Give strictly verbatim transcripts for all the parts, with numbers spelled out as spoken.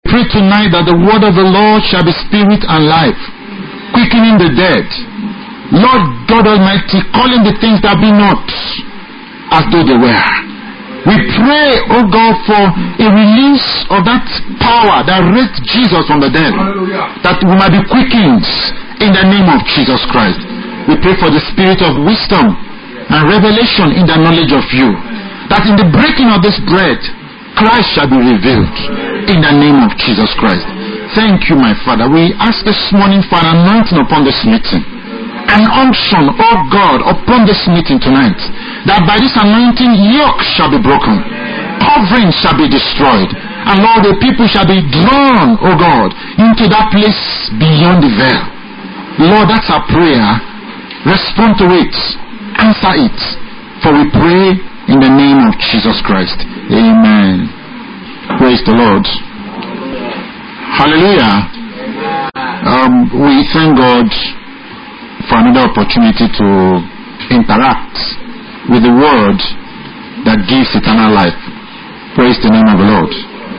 Pray tonight that the word of the Lord shall be spirit and life, quickening the dead. Lord God Almighty, calling the things that be not as though they were. We pray, oh God, for a release of that power that raised Jesus from the dead, that we might be quickened in the name of Jesus Christ. We pray for the spirit of wisdom and revelation in the knowledge of you, that in the breaking of this bread, Christ shall be revealed in the name of Jesus Christ. Thank you, my Father. We ask this morning for an anointing upon this meeting, an unction, oh God, upon this meeting tonight, that by this anointing yoke shall be broken, covering shall be destroyed, and Lord, the people shall be drawn, oh God, into that place beyond the veil. Lord, that's our prayer. Respond to it, answer it, for we pray in the name of Jesus Christ. Amen. Praise the Lord. Hallelujah. Um, we thank God for another opportunity to interact with the word that gives eternal life. Praise the name of the Lord.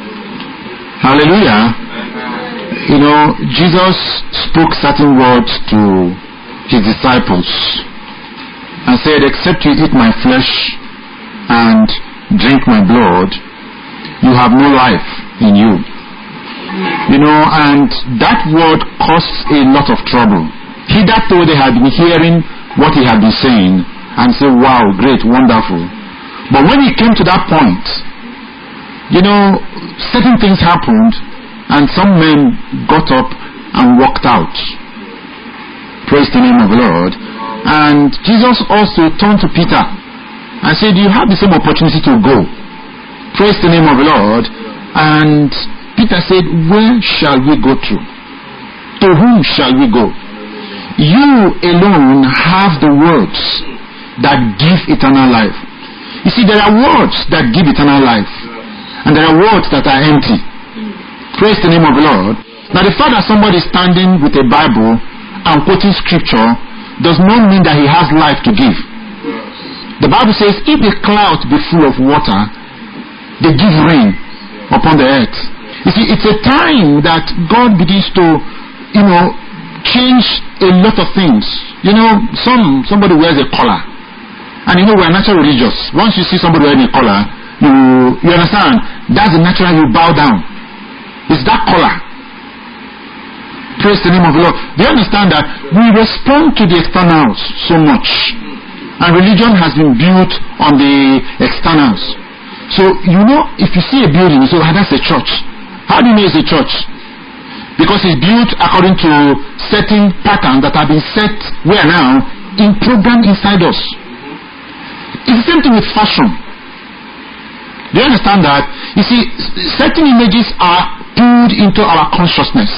Hallelujah. You know, Jesus spoke certain words to his disciples and said, except you eat my flesh and drink my blood, you have no life in you. You know, and that word caused a lot of trouble. Hitherto they had been hearing what he had been saying and say, wow, great, wonderful. But when he came to that point, you know, certain things happened and some men got up and walked out. Praise the name of the Lord. And Jesus also turned to Peter and said, you have the same opportunity to go. Praise the name of the Lord. And Peter said, where shall we go to? To whom shall we go? You alone have the words that give eternal life. You see, there are words that give eternal life, and there are words that are empty. Praise the name of the Lord. Now, the fact that somebody is standing with a Bible and quoting scripture does not mean that he has life to give. The Bible says, if the clouds be full of water, they give rain upon the earth. You see, it's a time that God begins to, you know, change a lot of things. You know, some somebody wears a collar, and you know, we're natural religious. Once you see somebody wearing a collar, you you understand, that's the natural, you bow down. It's that collar. Praise the name of the Lord. Do you understand that we respond to the externals so much, and religion has been built on the externals? So, you know, if you see a building, you say, oh, that's a church. How do you know it's a church? Because it's built according to certain patterns that have been set where now in program inside us. It's the same thing with fashion. Do you understand that? You see, certain images are pulled into our consciousness,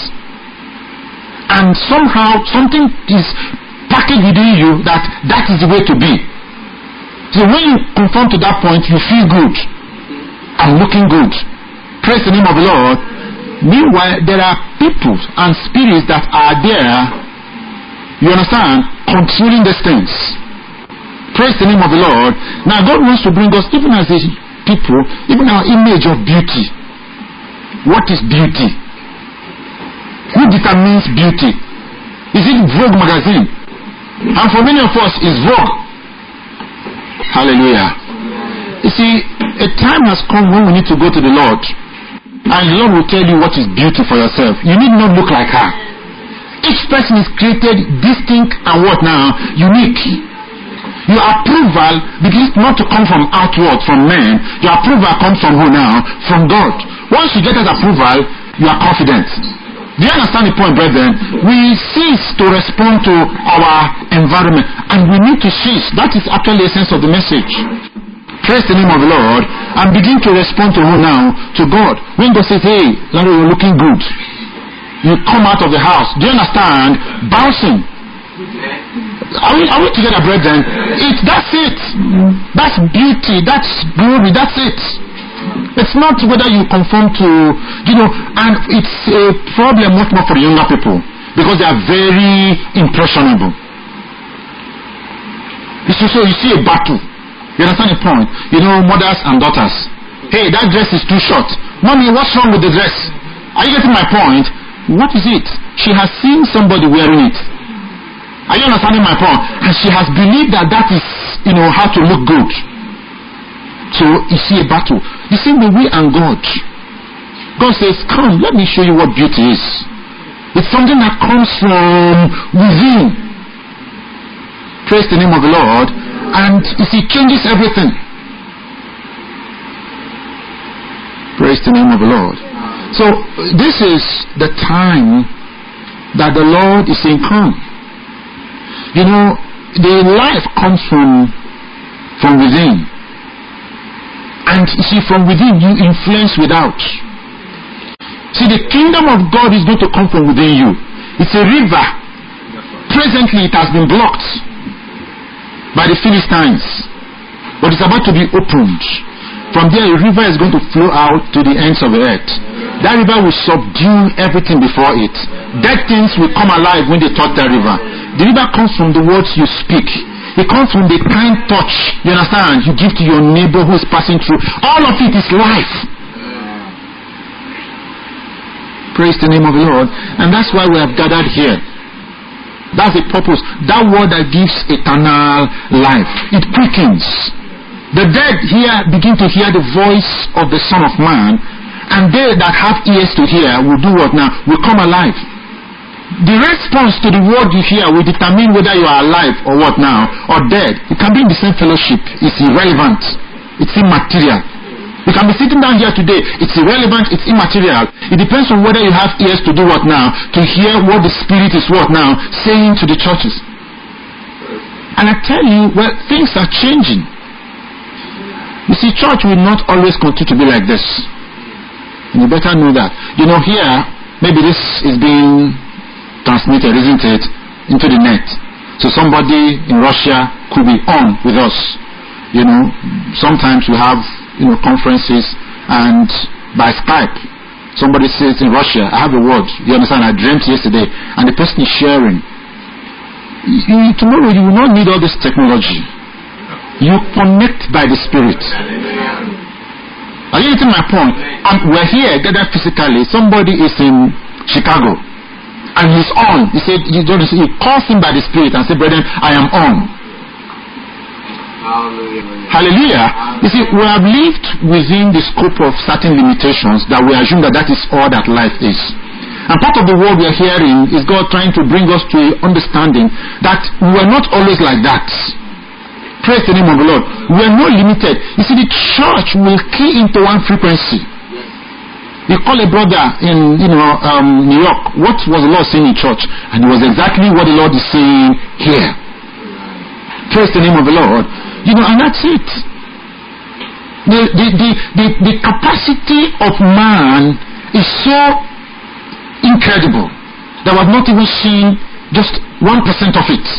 and somehow something is packaged within you that that is the way to be. So when you conform to that point, you feel good and looking good. Praise the name of the Lord. Meanwhile, there are people and spirits that are there, you understand, controlling these things. Praise the name of the Lord. Now God wants to bring us, even as a people, even our image of beauty. What is beauty? Who determines beauty? Is it Vogue magazine? And for many of us, it's Vogue. Hallelujah. You see, a time has come when we need to go to the Lord, and the Lord will tell you what is beauty for yourself. You need not look like her. Each person is created distinct and what now? Unique. Your approval begins not to come from outward, from men. Your approval comes from who now? From God. Once you get that approval, you are confident. Do you understand the point, brethren? We cease to respond to our environment, and we need to cease. That is actually the essence of the message. Praise the name of the Lord, and begin to respond to who now? To God. When God says, hey, Larry, you're looking good, you come out of the house. Do you understand? Bouncing. Are we, are we together, brethren? It's, that's it. That's beauty. That's glory. That's it. It's not whether you conform to, you know, and it's a problem much more for the younger people, because they are very impressionable. So, so you see a battle. You understand the point? You know, mothers and daughters. Hey, that dress is too short. Mommy, what's wrong with the dress? Are you getting my point? What is it? She has seen somebody wearing it. Are you understanding my point? And she has believed that that is, you know, how to look good. So you see a battle. The same way we and God. God says, come, let me show you what beauty is. It's something that comes from within. Praise the name of the Lord. And you see, it changes everything. Praise the name of the Lord. So this is the time that the Lord is saying, come. You know, the life comes from from within. And you see, from within you influence without. See, the kingdom of God is going to come from within you. It's a river. Presently it has been blocked by the Philistines, but it's about to be opened. From there a river is going to flow out to the ends of the earth. That river will subdue everything before it. Dead things will come alive when they touch that river. The river comes from the words you speak. It comes from the kind touch, you understand, you give to your neighbor who is passing through. All of it is life. Praise the name of the Lord. And that's why we have gathered here. That's the purpose. That word that gives eternal life. It quickens. The dead here begin to hear the voice of the Son of Man, and they that have ears to hear will do what now? Will come alive. The response to the word you hear will determine whether you are alive or what now, or dead. You can be in the same fellowship. It's irrelevant. It's immaterial. You can be sitting down here today. It's irrelevant. It's immaterial. It depends on whether you have ears to do what now, to hear what the Spirit is what now, saying to the churches. And I tell you, well, things are changing. You see, church will not always continue to be like this. And you better know that. You know, here, maybe this is being transmitted, isn't it, into the net. So somebody in Russia could be on with us. You know, sometimes we have, you know, conferences, and by Skype, somebody says in Russia, I have a word. You understand? I dreamt yesterday, and the person is sharing. You, tomorrow you will not need all this technology. You connect by the Spirit. Are you getting my point? And we're here gathered physically. Somebody is in Chicago, and he's on. He said, you don't see, he calls him by the Spirit and said, brethren, I am on. Hallelujah. Hallelujah. You see, we have lived within the scope of certain limitations that we assume that that is all that life is. And part of the word we are hearing is God trying to bring us to an understanding that we are not always like that. Praise the name of the Lord. We are not limited. You see, the church will key into one frequency. You call a brother in, you know, um, New York, what was the Lord saying in church? And it was exactly what the Lord is saying here. Praise the name of the Lord. You know, and that's it. The, the, the, the, the capacity of man is so incredible that we have not even seen just one percent of it.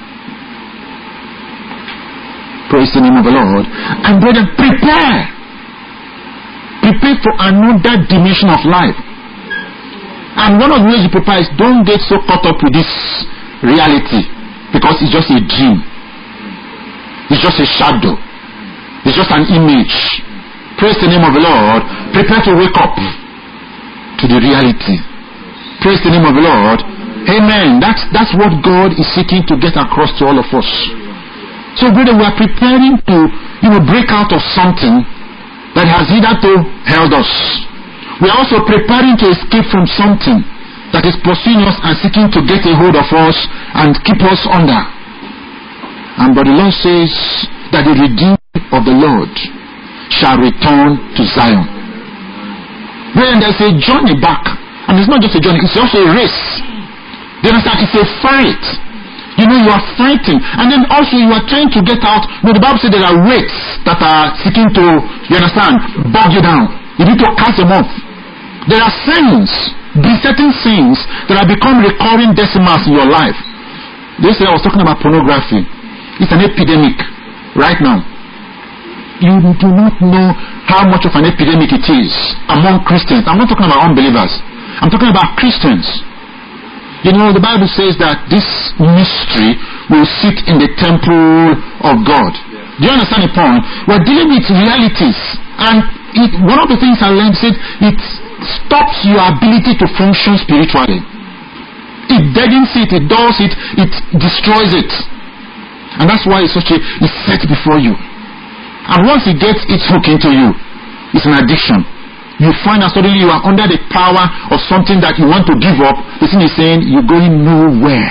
Praise the name of the Lord. And brethren, prepare. Prepare for another dimension of life. And one of the ways you prepare is don't get so caught up with this reality, because it's just a dream. It's just a shadow. It's just an image. Praise the name of the Lord. Prepare to wake up to the reality. Praise the name of the Lord. Amen. That's that's what God is seeking to get across to all of us. So, brother, we are preparing to, you know, break out of something that has hitherto held us. We are also preparing to escape from something that is pursuing us and seeking to get a hold of us and keep us under. And but the Lord says that the redeemed of the Lord shall return to Zion. Then there's a journey back. And it's not just a journey, it's also a race. You understand? It's a fight. You know, you are fighting. And then also you are trying to get out. You know, the Bible says there are weights that are seeking to, you understand, bog you down. You need to cast them off. There are sins, besetting sins that have become recurring decimals in your life. This day I was talking about pornography. It's an epidemic right now. You do not know how much of an epidemic it is among Christians. I'm not talking about unbelievers. I'm talking about Christians. You know, the Bible says that this mystery will sit in the temple of God. Do you understand the point? We're dealing with realities. And it, one of the things I learned said, it's stops your ability to function spiritually. It deadens it, it does it, it destroys it. And that's why it's such a, it's set before you. And once it gets its hook into you, it's an addiction. You find that suddenly you are under the power of something that you want to give up. The thing is saying, you're going nowhere.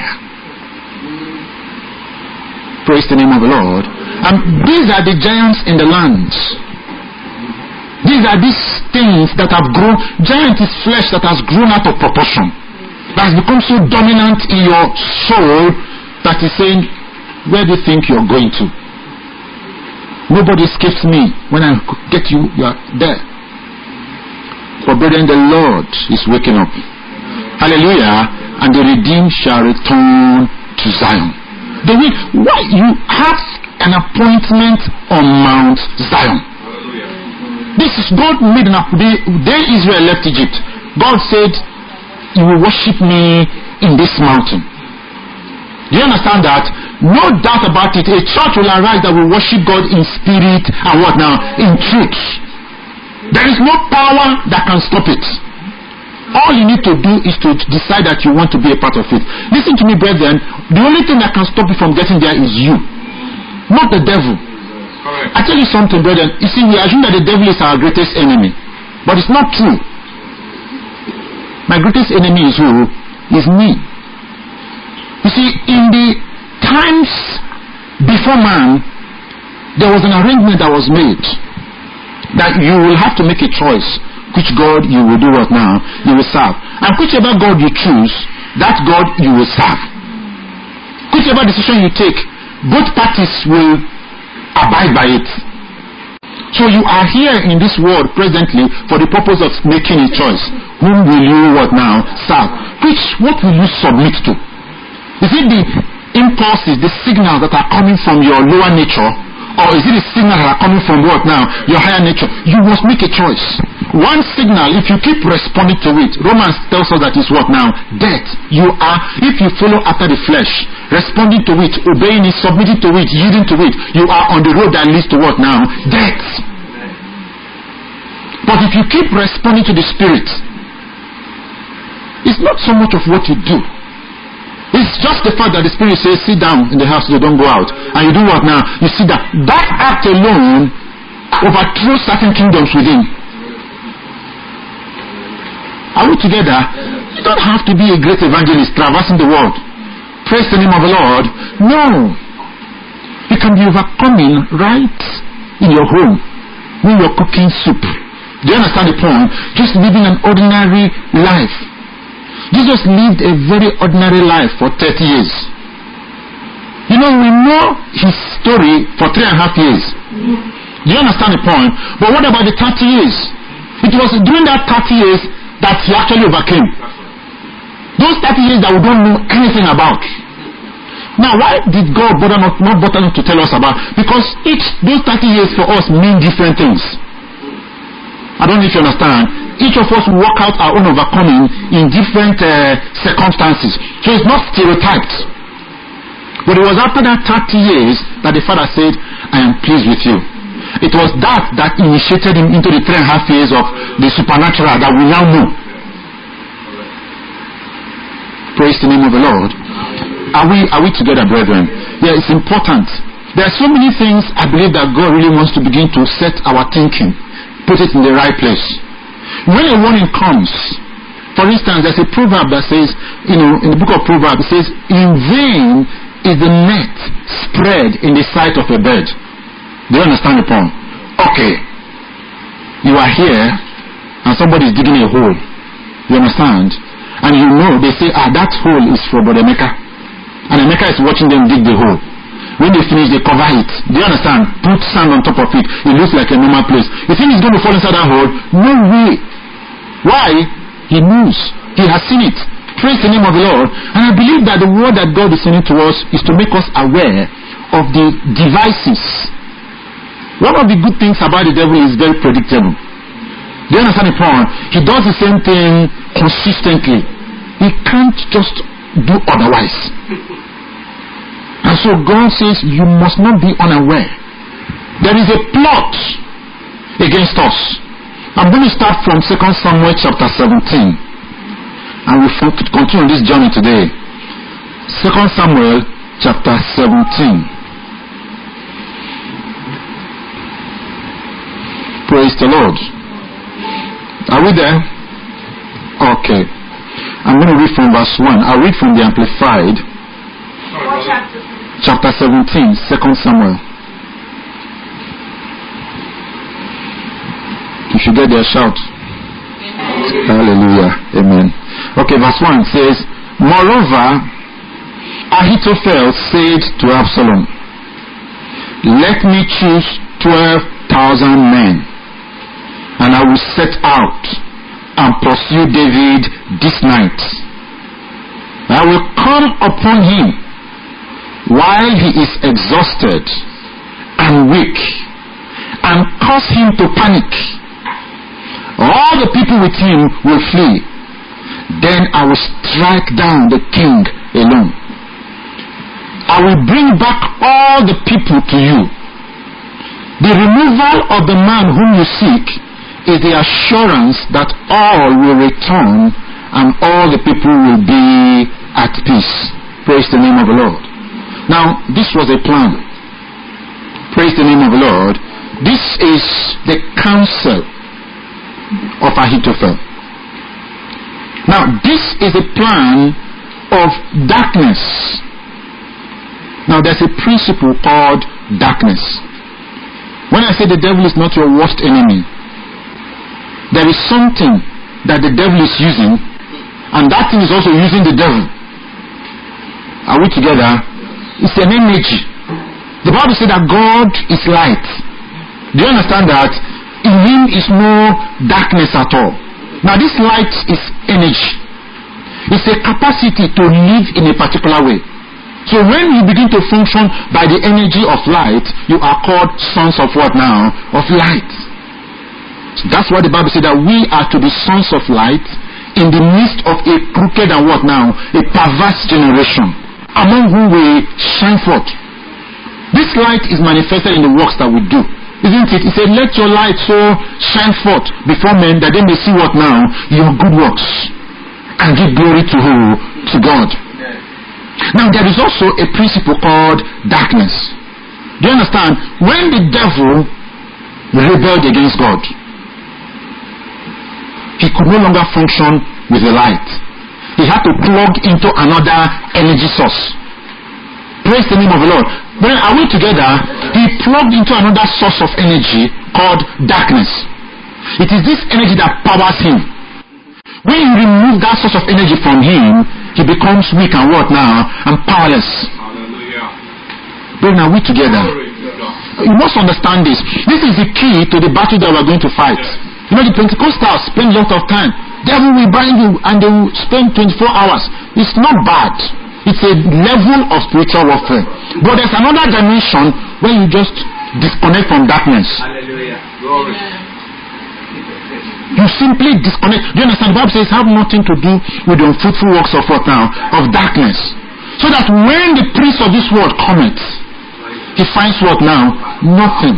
Praise the name of the Lord. And these are the giants in the land. These are these things that have grown. Giant is flesh that has grown out of proportion. That has become so dominant in your soul that is saying, where do you think you're going to? Nobody escapes me. When I get you, you are there. But brethren, the Lord is waking up. Hallelujah. And the redeemed shall return to Zion. The way, why you have an appointment on Mount Zion. This is God made an appointment. The day Israel left Egypt, God said, you will worship me in this mountain. Do you understand that? No doubt about it. A church will arise that will worship God in spirit and what now? In truth. There is no power that can stop it. All you need to do is to decide that you want to be a part of it. Listen to me, brethren. The only thing that can stop you from getting there is you, not the devil. Correct. I tell you something, brethren. You see, we assume that the devil is our greatest enemy, but it's not true. My greatest enemy is who? Is me. You see, in the times before man, there was an arrangement that was made that you will have to make a choice which God you will do what now? You will serve. And whichever God you choose, that God you will serve. Whichever decision you take, both parties will abide by it. So you are here in this world presently for the purpose of making a choice. Whom will you what now? Serve. Which, what will you submit to? Is it the impulses, the signals that are coming from your lower nature? Or is it the signals that are coming from what now? Your higher nature. You must make a choice. One signal, if you keep responding to it, Romans tells us that is what now? Death. You are, if you follow after the flesh, responding to it, obeying it, submitting to it, yielding to it, you are on the road that leads to what now? Death. But if you keep responding to the Spirit, it's not so much of what you do. It's just the fact that the Spirit says, sit down in the house, you don't go out. And you do what now? You see that. That act alone overthrows certain kingdoms within. Are we together? You don't have to be a great evangelist traversing the world. Praise the name of the Lord. No. You can be overcoming right in your home when you're cooking soup. Do you understand the point? Just living an ordinary life. Jesus lived a very ordinary life for thirty years. You know, we know his story for three and a half years. Do you understand the point? But what about the thirty years? It was during that thirty years that he actually overcame. Those thirty years that we don't know anything about. Now, why did God bother not, not bother to tell us about? Because each, those thirty years for us mean different things. I don't know if you understand. Each of us work out our own overcoming in different uh, circumstances. So it's not stereotyped. But it was after that thirty years that the Father said, I am pleased with you. It was that that initiated him into the three and a half years of the supernatural that we now know. Praise the name of the Lord. Are we, are we together, brethren? Yeah, it's important. There are so many things I believe that God really wants to begin to set our thinking, put it in the right place. When a warning comes, for instance, there's a proverb that says, you know, in the book of Proverbs, it says, in vain is the net spread in the sight of a bird. Do you understand the point? Okay. You are here, and somebody is digging a hole. You understand? And you know, they say, ah, that hole is for Brother Emeka. And Emeka is watching them dig the hole. When they finish, they cover it. Do you understand? Put sand on top of it. It looks like a normal place. You think he's going to fall inside that hole? No way. Why? He knows. He has seen it. Praise the name of the Lord. And I believe that the word that God is sending to us is to make us aware of the devices. One of the good things about the devil is very predictable. Do you understand the point? He does the same thing consistently. He can't just do otherwise. And so God says, you must not be unaware. There is a plot against us. I'm going to start from Second Samuel chapter seventeen. And we'll continue this journey today. Second Samuel chapter seventeen. Praise the Lord. Are we there? Okay. I'm going to read from verse one. I'll read from the Amplified. What chapter? Chapter seventeen, Second Samuel. If you get there, shout. Amen. Hallelujah. Amen. Okay, verse one says, Moreover, Ahithophel said to Absalom, Let me choose twelve thousand men, and I will set out and pursue David this night. I will come upon him while he is exhausted and weak, and cause him to panic. All the people with him will flee. Then I will strike down the king alone. I will bring back all the people to you. The removal of the man whom you seek is the assurance that all will return and all the people will be at peace. Praise the name of the Lord. Now, this was a plan. Praise the name of the Lord. This is the counsel of Ahithophel. Now, this is a plan of darkness. Now, there's a principle called darkness. When I say the devil is not your worst enemy, there is something that the devil is using, and that thing is also using the devil. Are we together? It's an energy. The Bible says that God is light. Do you understand that? In him is no darkness at all. Now this light is energy. It's a capacity to live in a particular way. So when you begin to function by the energy of light, you are called sons of what now? Of light. So that's why the Bible says that we are to be sons of light in the midst of a crooked and what now? A perverse generation, among whom we shine forth. This light is manifested in the works that we do. Isn't it? He said, let your light so shine forth before men that they may see what now? Your good works. And give glory to who? To God. Now there is also a principle called darkness. Do you understand? When the devil rebelled against God, he could no longer function with the light. He had to plug into another energy source. Praise the name of the Lord. But are we together? He plugged into another source of energy called darkness. It is this energy that powers him. When you remove that source of energy from him, he becomes weak and what now? And powerless. Hallelujah. But are we together? You must understand this. This is the key to the battle that we are going to fight. You know, the Pentecostals spend a lot of time. Devil will bind you and they will spend twenty-four hours. It's not bad. It's a level of spiritual warfare. But there's another dimension where you just disconnect from darkness. Hallelujah. Glory. You simply disconnect. Do you understand? The Bible says have nothing to do with the unfruitful works of what now? Of darkness. So that when the prince of this world cometh, he finds what now? Nothing.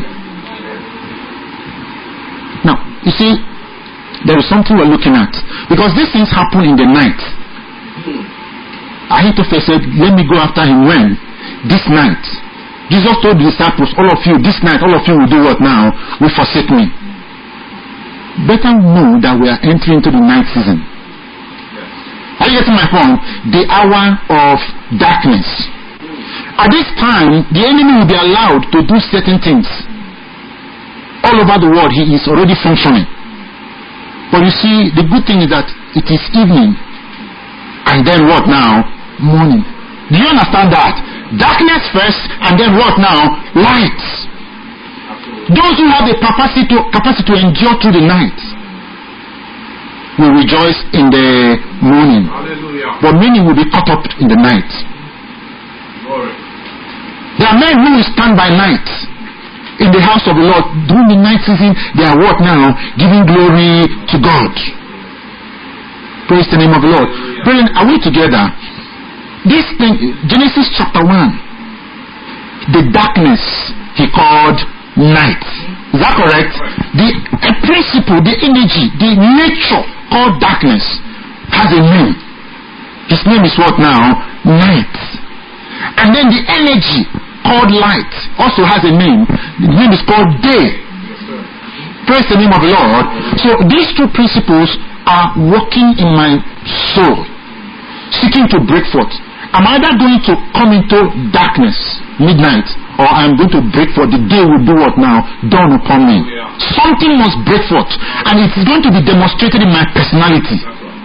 Now, you see, there is something we're looking at. Because these things happen in the night. Ahithophel said, let me go after him when? This night. Jesus told the disciples, all of you, this night, all of you will do what now? Will forsake me. Better know that we are entering into the night season. Are you getting my point? The hour of darkness. At this time, the enemy will be allowed to do certain things. All over the world, he is already functioning. But you see, the good thing is that it is evening. And then what now? Morning. Do you understand that? Darkness first, and then what now? Light. Those who have the capacity to, capacity to endure through the night will rejoice in the morning. Hallelujah. But many will be caught up in the night. Glory. There are men who will stand by night in the house of the Lord. During the night season, they are what now? Giving glory to God. Praise the name of the Lord. Brethren, are we together? This thing, Genesis chapter one, the darkness he called night. Is that correct? the a principle, the energy, the nature called darkness has a name. His name is what now? Night. And then the energy called light also has a name. The name is called day. Praise the name of the Lord. So these two principles are working in my soul, seeking to break forth. I'm either going to come into darkness, midnight, or I'm going to break forth. The day will do what now? Dawn upon me. Yeah. Something must break forth, and it's going to be demonstrated in my personality.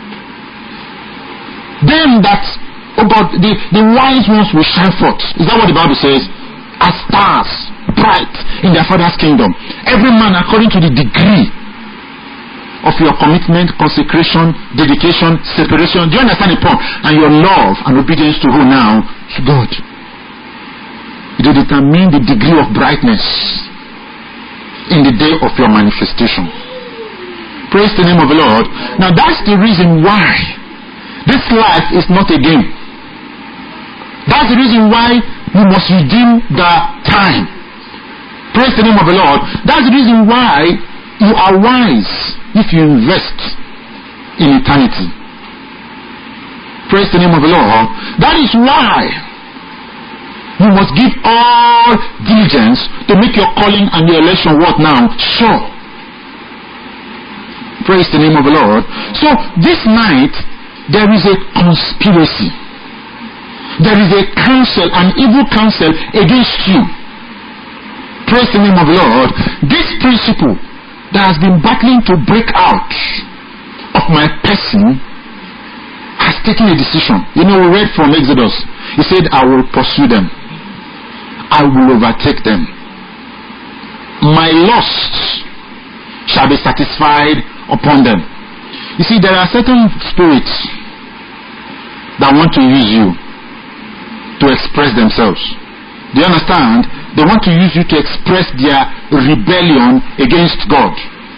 Then that, oh God, the, the wise ones will shine forth. Is that what the Bible says? As stars, bright in their Father's kingdom. Every man according to the degree of your commitment, consecration, dedication, separation. Do you understand the point? And your love and obedience to who now? To God. It will determine the degree of brightness in the day of your manifestation. Praise the name of the Lord. Now that's the reason why this life is not a game. That's the reason why you must redeem the time. Praise the name of the Lord. That's the reason why you are wise if you invest in eternity. Praise the name of the Lord. That is why you must give all diligence to make your calling and your election what now? Sure. Praise the name of the Lord. So this night there is a conspiracy. There is a counsel, an evil counsel against you. Praise the name of the Lord. This principle that has been battling to break out of my person has taken a decision. You know, we read from Exodus. He said, I will pursue them. I will overtake them. My lusts shall be satisfied upon them. You see, there are certain spirits that want to use you to express themselves. Do you understand? They want to use you to express their rebellion against God.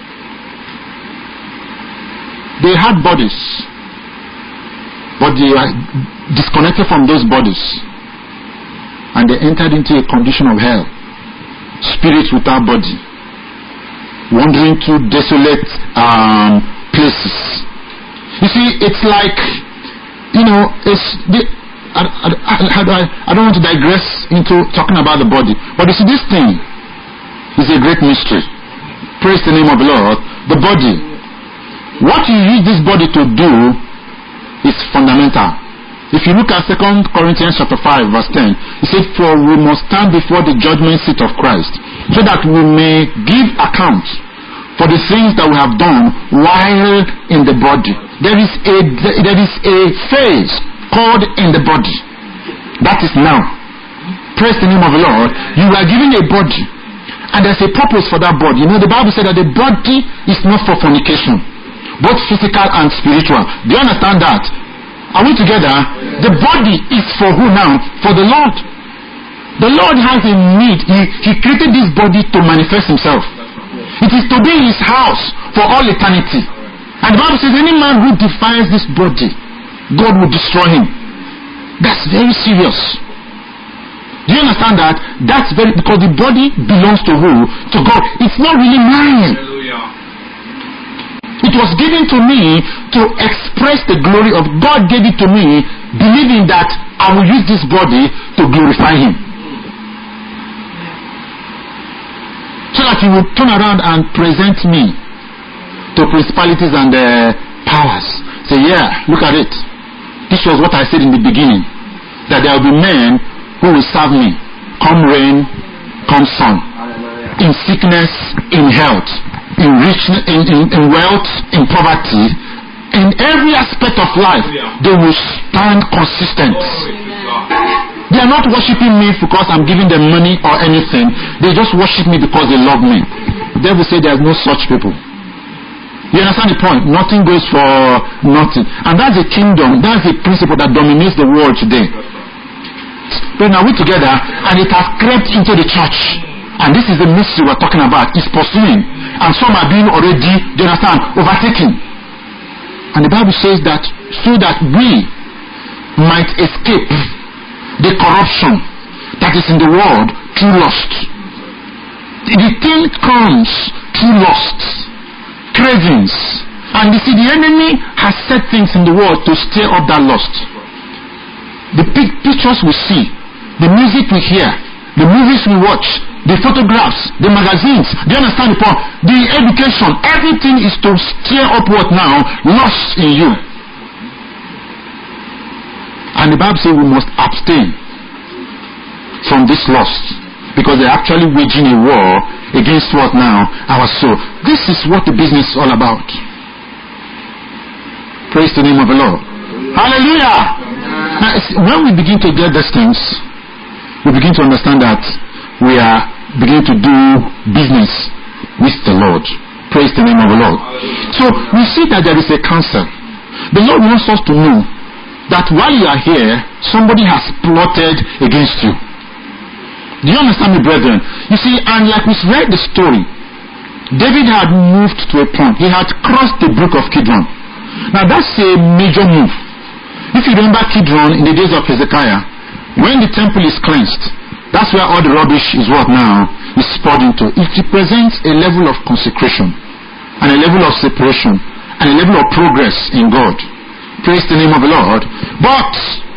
They had bodies, but they are disconnected from those bodies, and they entered into a condition of hell. Spirits without body, wandering through desolate um, places. You see, it's like, you know, it's the I, I, I, I don't want to digress into talking about the body, but you see, this thing is a great mystery. Praise the name of the Lord. The body, what you use this body to do is fundamental. If you look at Second Corinthians chapter five verse ten, it says, for we must stand before the judgment seat of Christ, so that we may give account for the things that we have done while in the body. There is a there is a phase called in the body. That is now. Praise the name of the Lord. You are given a body, and there's a purpose for that body. You know, the Bible said that the body is not for fornication, both physical and spiritual. Do you understand that? Are we together? The body is for who now? For the Lord. The Lord has a need. He, he created this body to manifest himself. It is to be in his house for all eternity. And the Bible says any man who defies this body, God will destroy him. That's very serious. Do you understand that? That's very, because the body belongs to who? To God. It's not really mine. Hallelujah. It was given to me to express the glory of God. Gave it to me, believing that I will use this body to glorify him. So that he will turn around and present me to principalities and uh, powers. Say, yeah, look at it. This was what I said in the beginning, that there will be men who will serve me, come rain, come sun, in sickness, in health, in richness, in, in, in wealth, in poverty, in every aspect of life. They will stand consistent. They are not worshiping me because I'm giving them money or anything. They just worship me because they love me. The devil said there are no such people. You understand the point? Nothing goes for nothing. And that's the kingdom, that's the principle that dominates the world today. But now we're together, and it has crept into the church. And this is the mystery we're talking about. It's pursuing. And some are being already, do you understand, overtaken. And the Bible says that so that we might escape the corruption that is in the world through lust. The thing comes true lusts, cravings. And you see, the enemy has set things in the world to stir up that lust. The pictures we see, the music we hear, the movies we watch, the photographs, the magazines, do you understand the point? The education, everything is to stir up what now? Lust in you. And the Bible says we must abstain from this lust, because they're actually waging a war against what now? Our soul. This is what the business is all about. Praise the name of the Lord. Hallelujah. Now, when we begin to get these things, we begin to understand that we are beginning to do business with the Lord. Praise the name of the Lord. So we see that there is a counsel. The Lord wants us to know that while you are here, somebody has plotted against you. Do you understand me, brethren? You see, and like we read the story, David had moved to a point. He had crossed the brook of Kidron. Now that's a major move. If you remember Kidron in the days of Hezekiah, when the temple is cleansed, that's where all the rubbish is what now is poured into. It represents a level of consecration and a level of separation and a level of progress in God. Praise the name of the Lord. But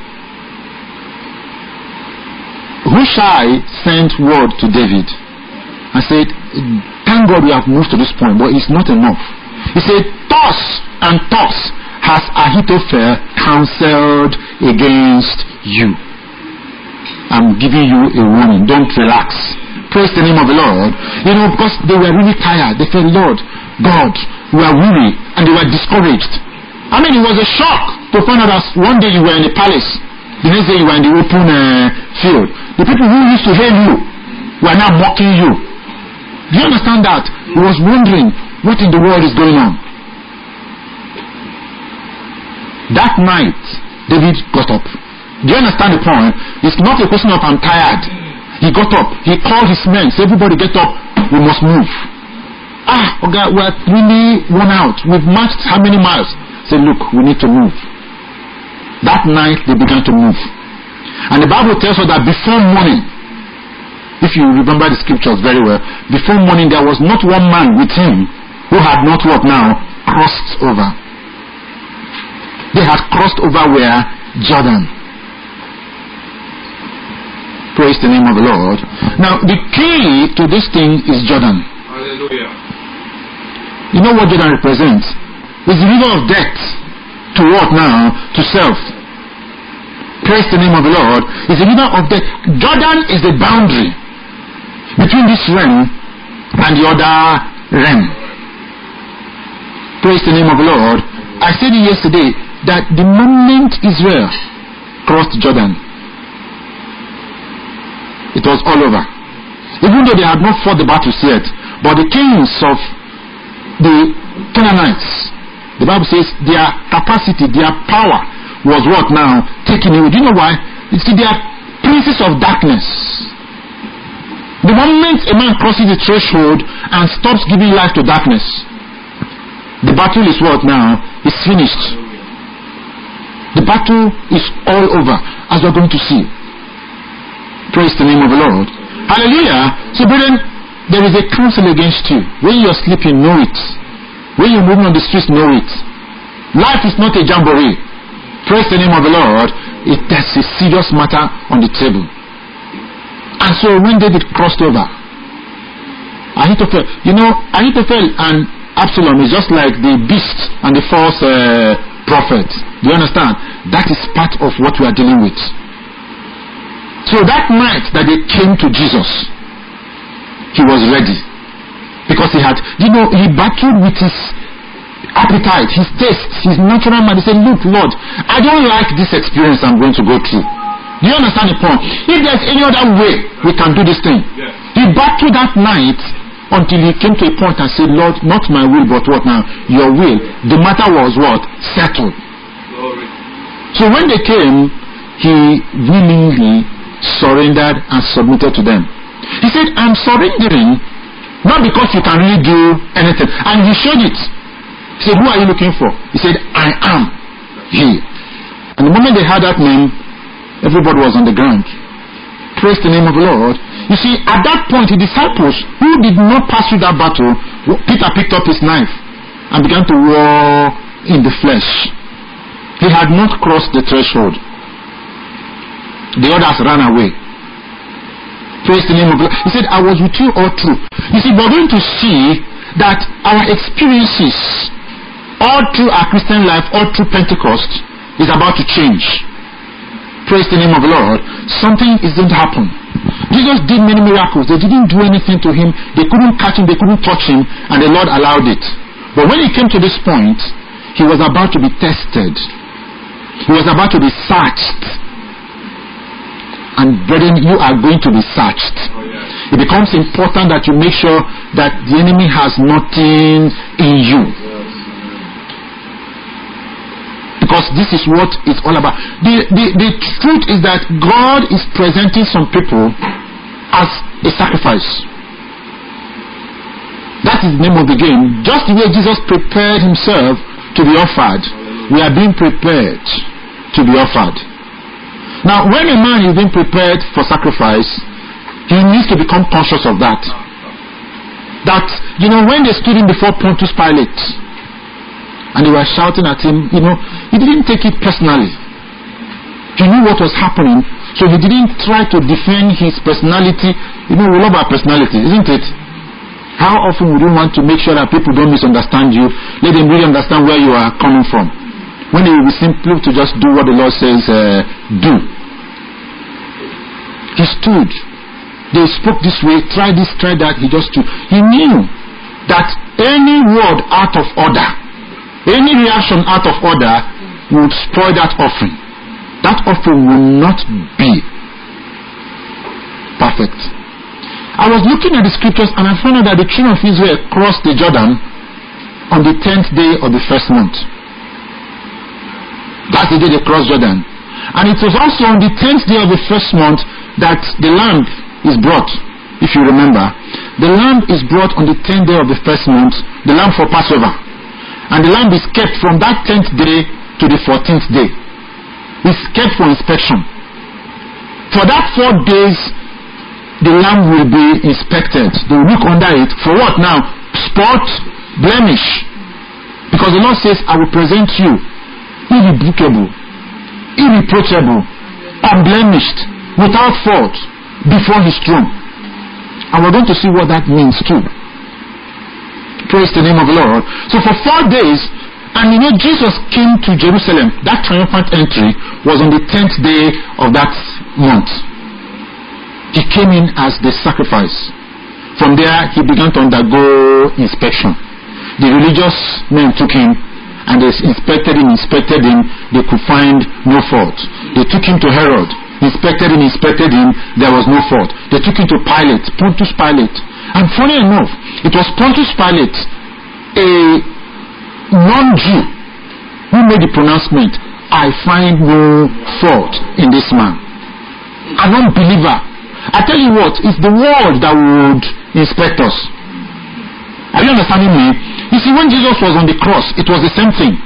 Hushai sent word to David and said, thank God we have moved to this point, but it's not enough. He said, thus and thus has Ahithophel counseled against you. I'm giving you a warning. Don't relax. Praise the name of the Lord. You know, because they were really tired. They said, Lord, God, we are weary, and they were discouraged. I mean, it was a shock to find out that one day you were in a palace, the next day you were in the open uh, field. The people who used to hail you were now mocking you. Do you understand that? He was wondering what in the world is going on. That night, David got up. Do you understand the point? It's not a question of I'm tired. He got up. He called his men. Said, everybody get up. We must move. Ah, okay, we're really worn out. We've marched how many miles? Say, look, we need to move. That night they began to move. And the Bible tells us that before morning, if you remember the scriptures very well, before morning there was not one man with him who had not what now? Crossed over. They had crossed over where? Jordan. Praise the name of the Lord. Now the key to this thing is Jordan. Hallelujah. You know what Jordan represents? It's the river of death. To what now? To self. Praise the name of the Lord. It's the river of death. Jordan is the boundary between this realm and the other realm. Praise the name of the Lord. I said yesterday that the moment Israel crossed Jordan, it was all over. Even though they had not fought the battles yet, but the kings of the Canaanites, the Bible says their capacity, their power was what now? Taken away. Do you know why? You see, they are princes of darkness. The moment a man crosses the threshold and stops giving life to darkness, the battle is what now? It's finished. The battle is all over, as we're going to see. Praise the name of the Lord. Hallelujah. So brethren, there is a counsel against you. When you're sleeping, know it. When you're moving on the streets, know it. Life is not a jamboree. Praise the name of the Lord. It is a serious matter on the table. And so when David crossed over, Ahithophel, you know, Ahithophel and Absalom is just like the beast and the false uh, prophet. Do you understand? That is part of what we are dealing with. So that night that they came to Jesus, he was ready. Because he had, you know, he battled with his appetite, his taste, his natural mind. He said, look, Lord, I don't like this experience I'm going to go through. Do you understand the point? If there's any other way we can do this thing. Yes. He battled that night until he came to a point and said, Lord, not my will, but what now? Your will. The matter was what? Settled. Glory. So when they came, he willingly surrendered and submitted to them. He said, I'm surrendering not because you can really do anything. And he showed it. He said, who are you looking for? He said, I am he. And the moment they heard that name, everybody was on the ground. Praise the name of the Lord. You see, at that point, the disciples who did not pass through that battle, Peter picked up his knife and began to war in the flesh. He had not crossed the threshold. The others ran away. Praise the name of God. He said, I was with you all through. You see, we're going to see that our experiences all through our Christian life, all through Pentecost, is about to change. Praise the name of the Lord. Something is going to happen. Jesus did many miracles. They didn't do anything to him. They couldn't catch him. They couldn't touch him. And the Lord allowed it. But when he came to this point, he was about to be tested. He was about to be searched. And brethren, you are going to be searched. It becomes important that you make sure that the enemy has nothing in you. Because this is what it's all about. The, the, the truth is that God is presenting some people as a sacrifice. That is the name of the game. Just the way Jesus prepared himself to be offered, we are being prepared to be offered. Now, when a man is being prepared for sacrifice, he needs to become conscious of that. That, you know, when they stood in before Pontius Pilate, and they were shouting at him, you know, he didn't take it personally. He knew what was happening, so he didn't try to defend his personality. You know, we love our personality, isn't it? How often would you want to make sure that people don't misunderstand you? Let them really understand where you are coming from. When it will be simple to just do what the Lord says, uh, do. He stood. They spoke this way, try this, try that. He just stood. He knew that any word out of order, any reaction out of order would spoil that offering. That offering will not be perfect. I was looking at the scriptures and I found out that the children of Israel crossed the Jordan on the tenth day of the first month. That's the day they crossed Jordan. And it was also on the tenth day of the first month that the lamb is brought. If you remember, the lamb is brought on the tenth day of the first month, the lamb for Passover. And the lamb is kept from that tenth day to the fourteenth day. It's kept for inspection. For that four days, the lamb will be inspected. They will look under it. For what now? Spot, blemish. Because the Lord says, I will present you irrebukable, irreproachable, unblemished, without fault, before his throne. And we're going to see what that means too. Praise the name of the Lord. So for four days, and you know, Jesus came to Jerusalem. That triumphant entry was on the tenth day of that month. He came in as the sacrifice. From there, he began to undergo inspection. The religious men took him and they inspected him, inspected him. They could find no fault. They took him to Herod. Inspected him, inspected him. There was no fault. They took him to Pilate, Pontius Pilate. And funny enough, it was Pontius Pilate, a non-Jew, who made the pronouncement, I find no fault in this man. An unbeliever. I tell you what, it's the world that would inspect us. Are you understanding me? You see, when Jesus was on the cross, it was the same thing.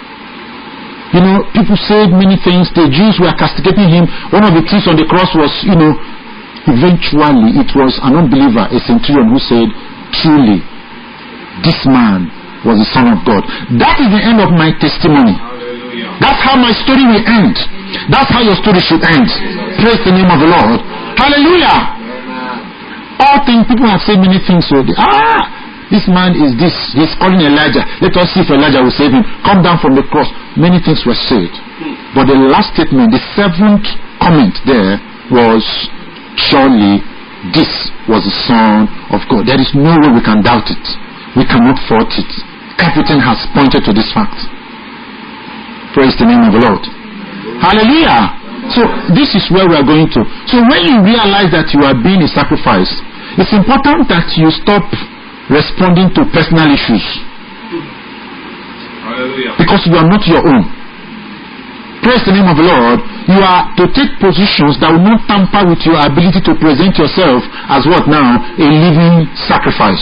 You know, people said many things. The Jews were castigating him. One of the thieves on the cross was, you know, eventually it was an unbeliever, a centurion, who said, truly, this man was the Son of God. That is the end of my testimony. Hallelujah. That's how my story will end. That's how your story should end. Praise the name of the Lord. Hallelujah. Amen. All things, people have said many things. So, they, ah, this man is this. He's calling Elijah. Let us see if Elijah will save him. Come down from the cross. Many things were said. But the last statement, the seventh comment there was, surely this was the Son of God. There is no way we can doubt it. We cannot fault it. Everything has pointed to this fact. Praise the name of the Lord. Hallelujah. So this is where we are going to. So when you realize that you are being a sacrifice, it's important that you stop responding to personal issues. Hallelujah. Because you are not your own. Praise the name of the Lord. You are to take positions that will not tamper with your ability to present yourself as what now? A living sacrifice.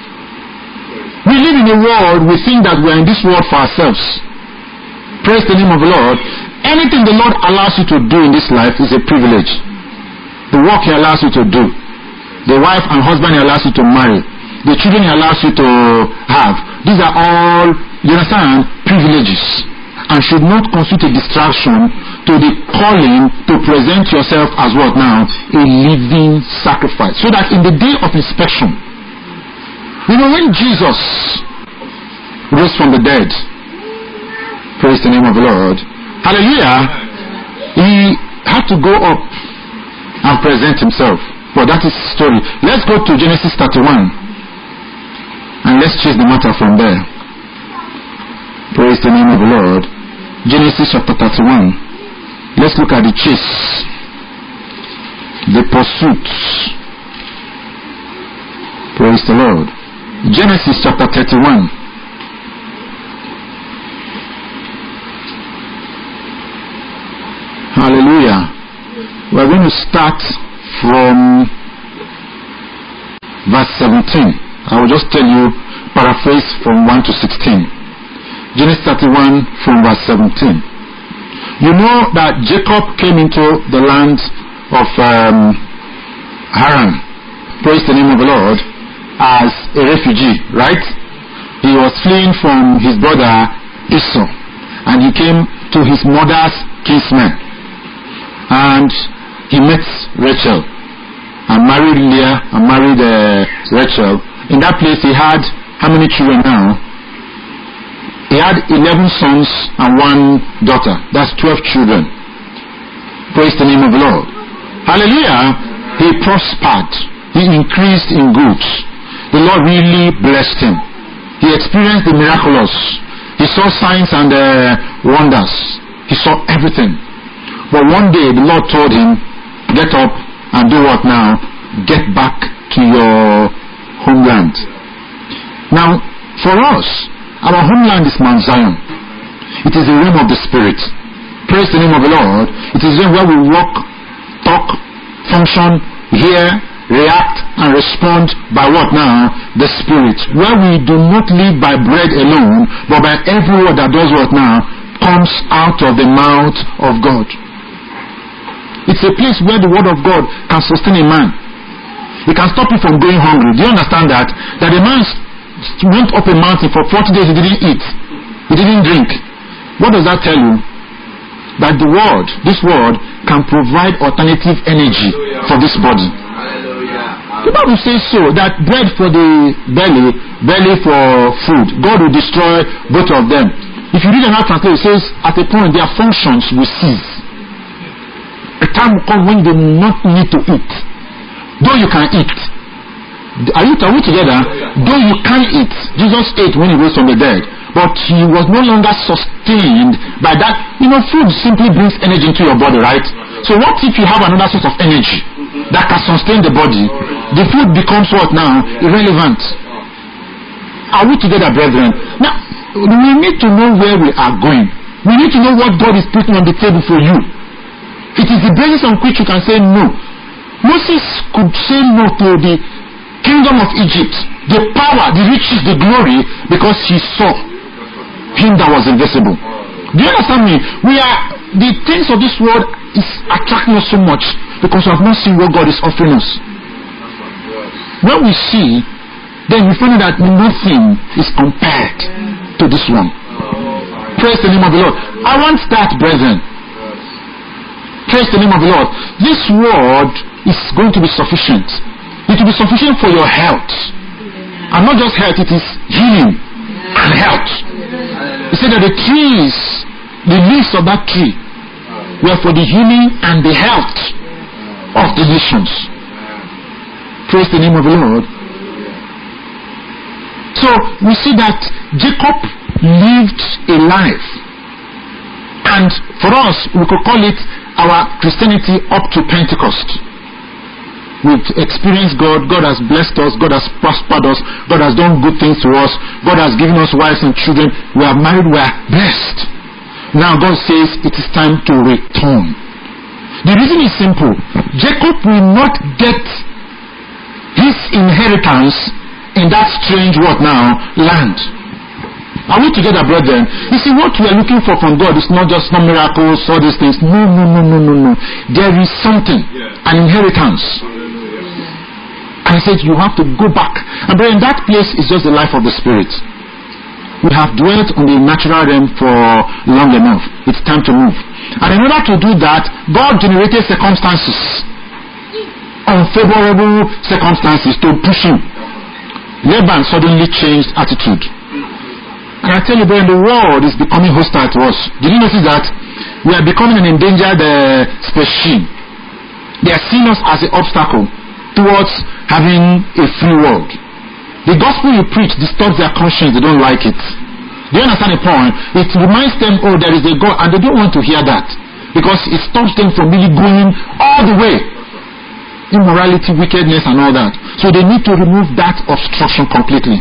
We live in a world, we think that we are in this world for ourselves. Praise the name of the Lord. Anything the Lord allows you to do in this life is a privilege. The work He allows you to do the wife and husband He allows you to marry, the children He allows you to have. These are all, you understand, privileges, and should not constitute a distraction to the calling to present yourself as what now? A living sacrifice. So that in the day of inspection, you know, when Jesus rose from the dead, praise the name of the Lord, hallelujah, He had to go up and present Himself. But that is the story. Let's go to Genesis thirty-one and let's chase the matter from there. Praise the name of the Lord. Genesis chapter thirty-one. Let's look at the chase, the pursuit. Praise the Lord. Genesis chapter thirty-one. Hallelujah. We're going to start from verse seventeen. I will just tell you, paraphrase from one to sixteen. Genesis thirty-one from verse seventeen. You know that Jacob came into the land of um, Haran, praise the name of the Lord, as a refugee, right? He was fleeing from his brother Esau, and he came to his mother's kinsman, and he met Rachel, and married Leah, and married uh, Rachel. In that place he had how many children now? He had eleven sons and one daughter. That's twelve children. Praise the name of the Lord. Hallelujah. He prospered. He increased in goods. The Lord really blessed him. He experienced the miraculous. He saw signs and uh, wonders. He saw everything. But one day the Lord told him, get up and do what now? Get back to your homeland. Now, for us, our homeland is Mount Zion. It is the realm of the Spirit. Praise the name of the Lord. It is where we walk, talk, function, hear, react, and respond by what now? The Spirit. Where we do not live by bread alone, but by every word that does what now? Comes out of the mouth of God. It's a place where the word of God can sustain a man. It can stop you from going hungry. Do you understand that? That a man went up a mountain for forty days, he didn't eat, he didn't drink. What does that tell you? That the word, this word, can provide alternative energy for this body. The Bible says so, that bread for the belly, belly for food. God will destroy both of them. If you read another translation, it says at a point their functions will cease. A time will come when they will not need to eat, though you can eat. Are you, are we together? Though you can eat, Jesus ate when he rose from the dead, but he was no longer sustained by that. You know, food simply brings energy into your body, right? So what if you have another source of energy that can sustain the body? The food becomes what now? Irrelevant. Are we together, brethren? Now, we need to know where we are going. We need to know what God is putting on the table for you. It is the basis on which you can say no. Moses could say no to the kingdom of Egypt, the power, the riches, the glory, because he saw him that was invisible. Do you understand me? We are, the things of this world is attracting us so much because we have not seen what God is offering us. When we see, then we find that nothing is compared to this one. Praise the name of the Lord. I want that, brethren. Praise the name of the Lord. This word is going to be sufficient. It will be sufficient for your health. And not just health, it is healing and health. He said that the trees, the leaves of that tree, were for the healing and the health of the nations. Praise the name of the Lord. So we see that Jacob lived a life. And for us, we could call it our Christianity up to Pentecost. We've experienced God. God has blessed us. God has prospered us. God has done good things to us. God has given us wives and children. We are married. We are blessed. Now God says it is time to return. The reason is simple. Jacob will not get his inheritance in that strange what now? Land. Are we together, brethren? You see, what we are looking for from God is not just some miracles, all these things. No, no, no, no, no, no. There is something. An inheritance. And he said, you have to go back. And in that place is just the life of the Spirit. We have dwelt on the natural realm for long enough. It's time to move. And in order to do that, God generated circumstances, unfavorable circumstances to push him. Laban suddenly changed attitude. And I tell you, bro, the world is becoming hostile to us. Did you notice that? We are becoming an endangered uh, species. They are seeing us as an obstacle towards having a free world. The gospel you preach disturbs their conscience. They don't like it. Do you understand the point? It reminds them, oh, there is a God, and they don't want to hear that because it stops them from really going all the way. Immorality, wickedness, and all that. So they need to remove that obstruction completely.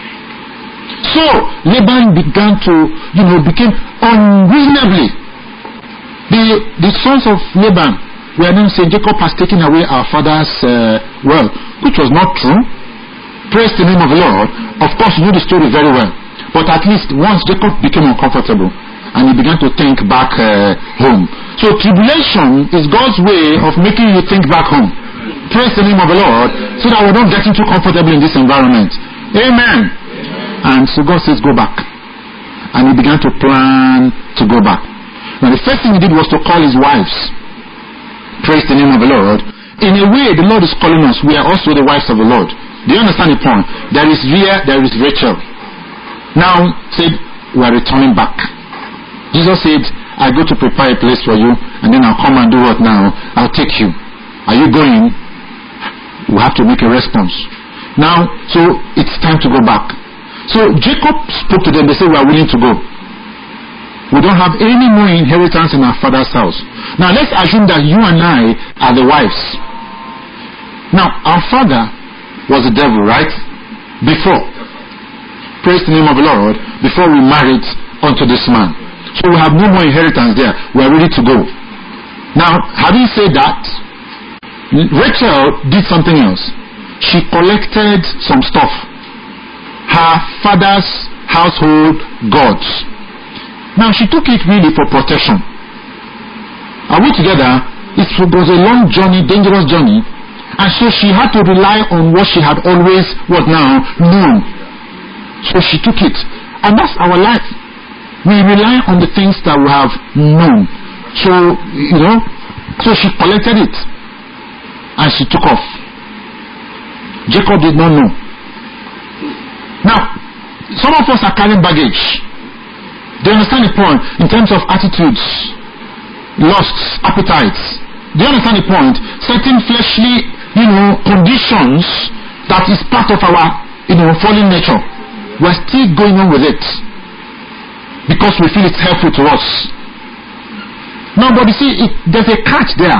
So Laban began to, you know, became unreasonably. The the sons of Laban were then saying, Jacob has taken away our father's uh, wealth, which was not true. Praise the name of the Lord. Of course, you know the story very well. But at least once Jacob became uncomfortable and he began to think back uh, home. So tribulation is God's way of making you think back home. Praise the name of the Lord, so that we don't get too comfortable in this environment. Amen. And so God says, go back. And he began to plan to go back. Now the first thing he did was to call his wives. Praise the name of the Lord. In a way, the Lord is calling us. We are also the wives of the Lord. Do you understand the point? There is Leah, there is Rachel. Now, said, we are returning back. Jesus said, I go to prepare a place for you, and then I'll come and do what now? I'll take you. Are you going? We have to make a response. Now, so it's time to go back. So Jacob spoke to them. They said, we are willing to go. We don't have any more inheritance in our father's house. Now let's assume that you and I are the wives. Now our father was the devil, right? Before. Praise the name of the Lord. Before we married unto this man. So we have no more inheritance there. We are ready to go. Now, having said that, Rachel did something else. She collected some stuff. Her father's household gods. Now she took it really for protection. Are we together? It was a long journey, dangerous journey. And so she had to rely on what she had always, what now, known. So she took it. And that's our life. We rely on the things that we have known. So, you know, so she collected it. And she took off. Jacob did not know. Now, some of us are carrying baggage. Do you understand the point? In terms of attitudes, lusts, appetites. Do you understand the point? Certain fleshly, you know, conditions that is part of our, you know, fallen nature. We're still going on with it because we feel it's helpful to us. Now, but you see, it, there's a catch there.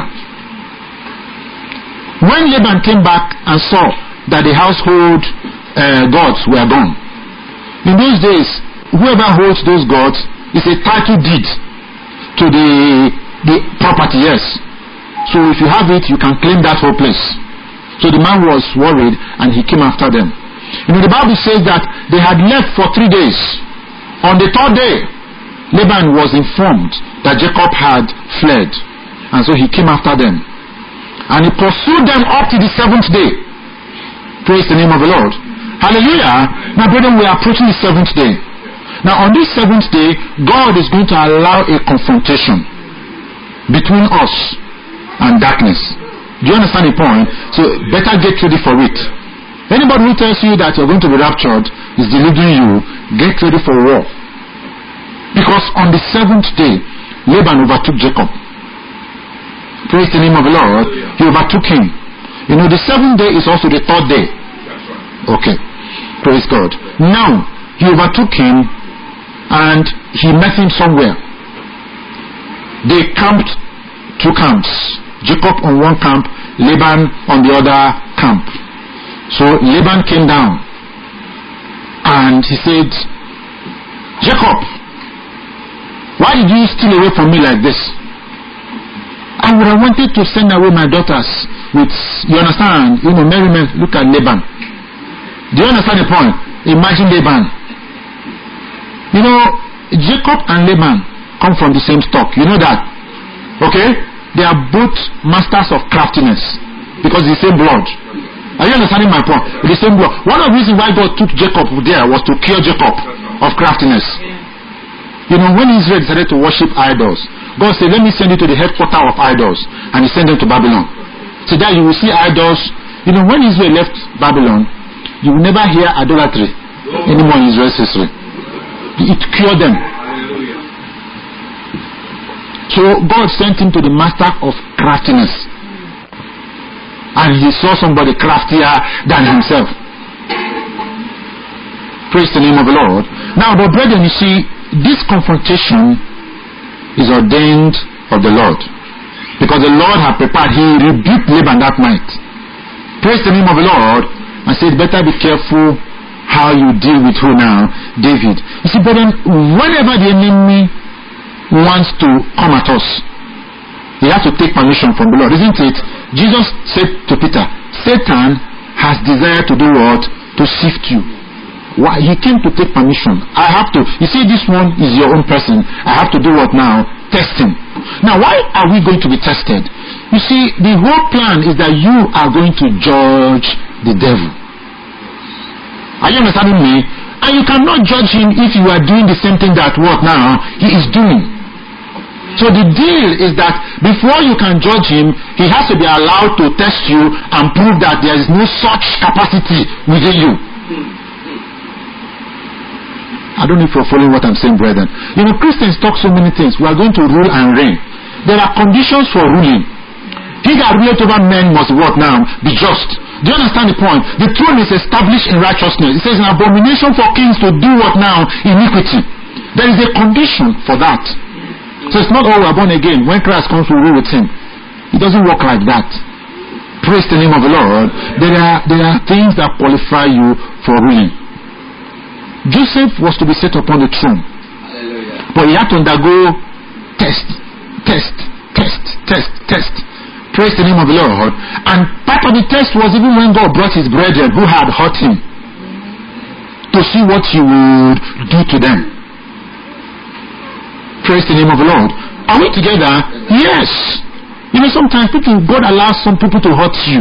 When Laban came back and saw that the household uh, gods were gone, in those days, whoever holds those gods is a title deed to the the property, yes. So if you have it, you can claim that whole place. So the man was worried and he came after them. You know, the Bible says that they had left for three days. On the third day, Laban was informed that Jacob had fled. And so he came after them. And he pursued them up to the seventh day. Praise the name of the Lord. Hallelujah. Now, brethren, we are approaching the seventh day. Now, on this seventh day, God is going to allow a confrontation between us and darkness. Do you understand the point? So, better get ready for it. Anybody who tells you that you're going to be raptured is deluding you. Get ready for war. Because on the seventh day, Laban overtook Jacob. Praise the name of the Lord. He overtook him. You know, the seventh day is also the third day. Okay. Praise God. Now, he overtook him and he met him somewhere. They camped two camps. Jacob on one camp, Laban on the other camp. So Laban came down and he said, Jacob, why did you steal away from me like this? I would have wanted to send away my daughters with, you understand, you know, merriment. Look at Laban. Do you understand the point? Imagine Laban. You know, Jacob and Laban come from the same stock. You know that? Okay? They are both masters of craftiness because it's the same blood. Are you understanding my point? The same blood. One of the reasons why God took Jacob there was to cure Jacob of craftiness. You know, when Israel decided to worship idols, God said, let me send you to the headquarters of idols. And he sent them to Babylon. So there you will see idols. You know, when Israel left Babylon, you will never hear idolatry anymore in Israel's history. It cured them. So God sent him to the master of craftiness. And he saw somebody craftier than himself. Praise the name of the Lord. Now, but brethren, you see, this confrontation is ordained of the Lord. Because the Lord had prepared, he rebuked Laban that night. Praise the name of the Lord. And said, better be careful how you deal with who now? David. You see, brethren, whenever the enemy wants to come at us, he has to take permission from the Lord, isn't it? Jesus said to Peter, Satan has desired to do what? To sift you. Why? He came to take permission. I have to. You see, this one is your own person. I have to do what now? Test him. Now, why are we going to be tested? You see, the whole plan is that you are going to judge the devil. Are you understanding me? And you cannot judge him if you are doing the same thing that what now he is doing. So the deal is that before you can judge him, he has to be allowed to test you and prove that there is no such capacity within you. I don't know if you're following what I'm saying, brethren. You know, Christians talk so many things. We are going to rule and reign. There are conditions for ruling. He that ruleth over men must what now? Be just. Do you understand the point? The throne is established in righteousness. It says an abomination for kings to do what now? Iniquity. There is a condition for that. So it's not all we are born again. When Christ comes, we rule with him. It doesn't work like that. Praise the name of the Lord. There are, there are things that qualify you for ruling. Joseph was to be set upon the throne. Hallelujah. But he had to undergo test, test, test, test, test. Praise the name of the Lord. And part of the test was even when God brought his brethren who had hurt him to see what he would do to them. Praise the name of the Lord. Are we together? Yes. You know, sometimes people, God allows some people to hurt you.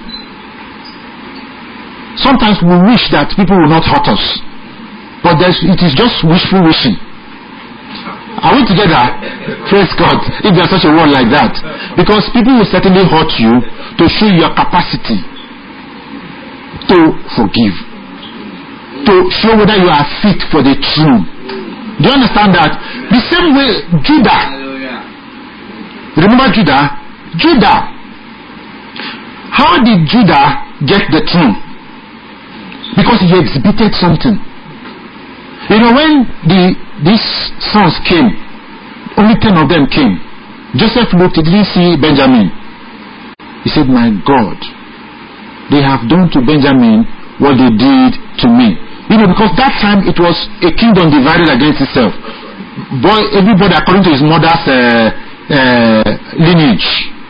Sometimes we wish that people will not hurt us. But there's, it is just wishful wishing. Are we together? Praise God. If there's such a word like that. Because people will certainly hurt you to show your capacity to forgive. To show whether you are fit for the throne. Do you understand that? The same way Judah. Remember Judah? Judah. How did Judah get the throne? Because he exhibited something. You know, when the these sons came, only ten of them came. Joseph looked, he didn't see Benjamin. He said, my God, they have done to Benjamin what they did to me. You know, because that time it was a kingdom divided against itself. Boy, everybody according to his mother's uh, uh, lineage.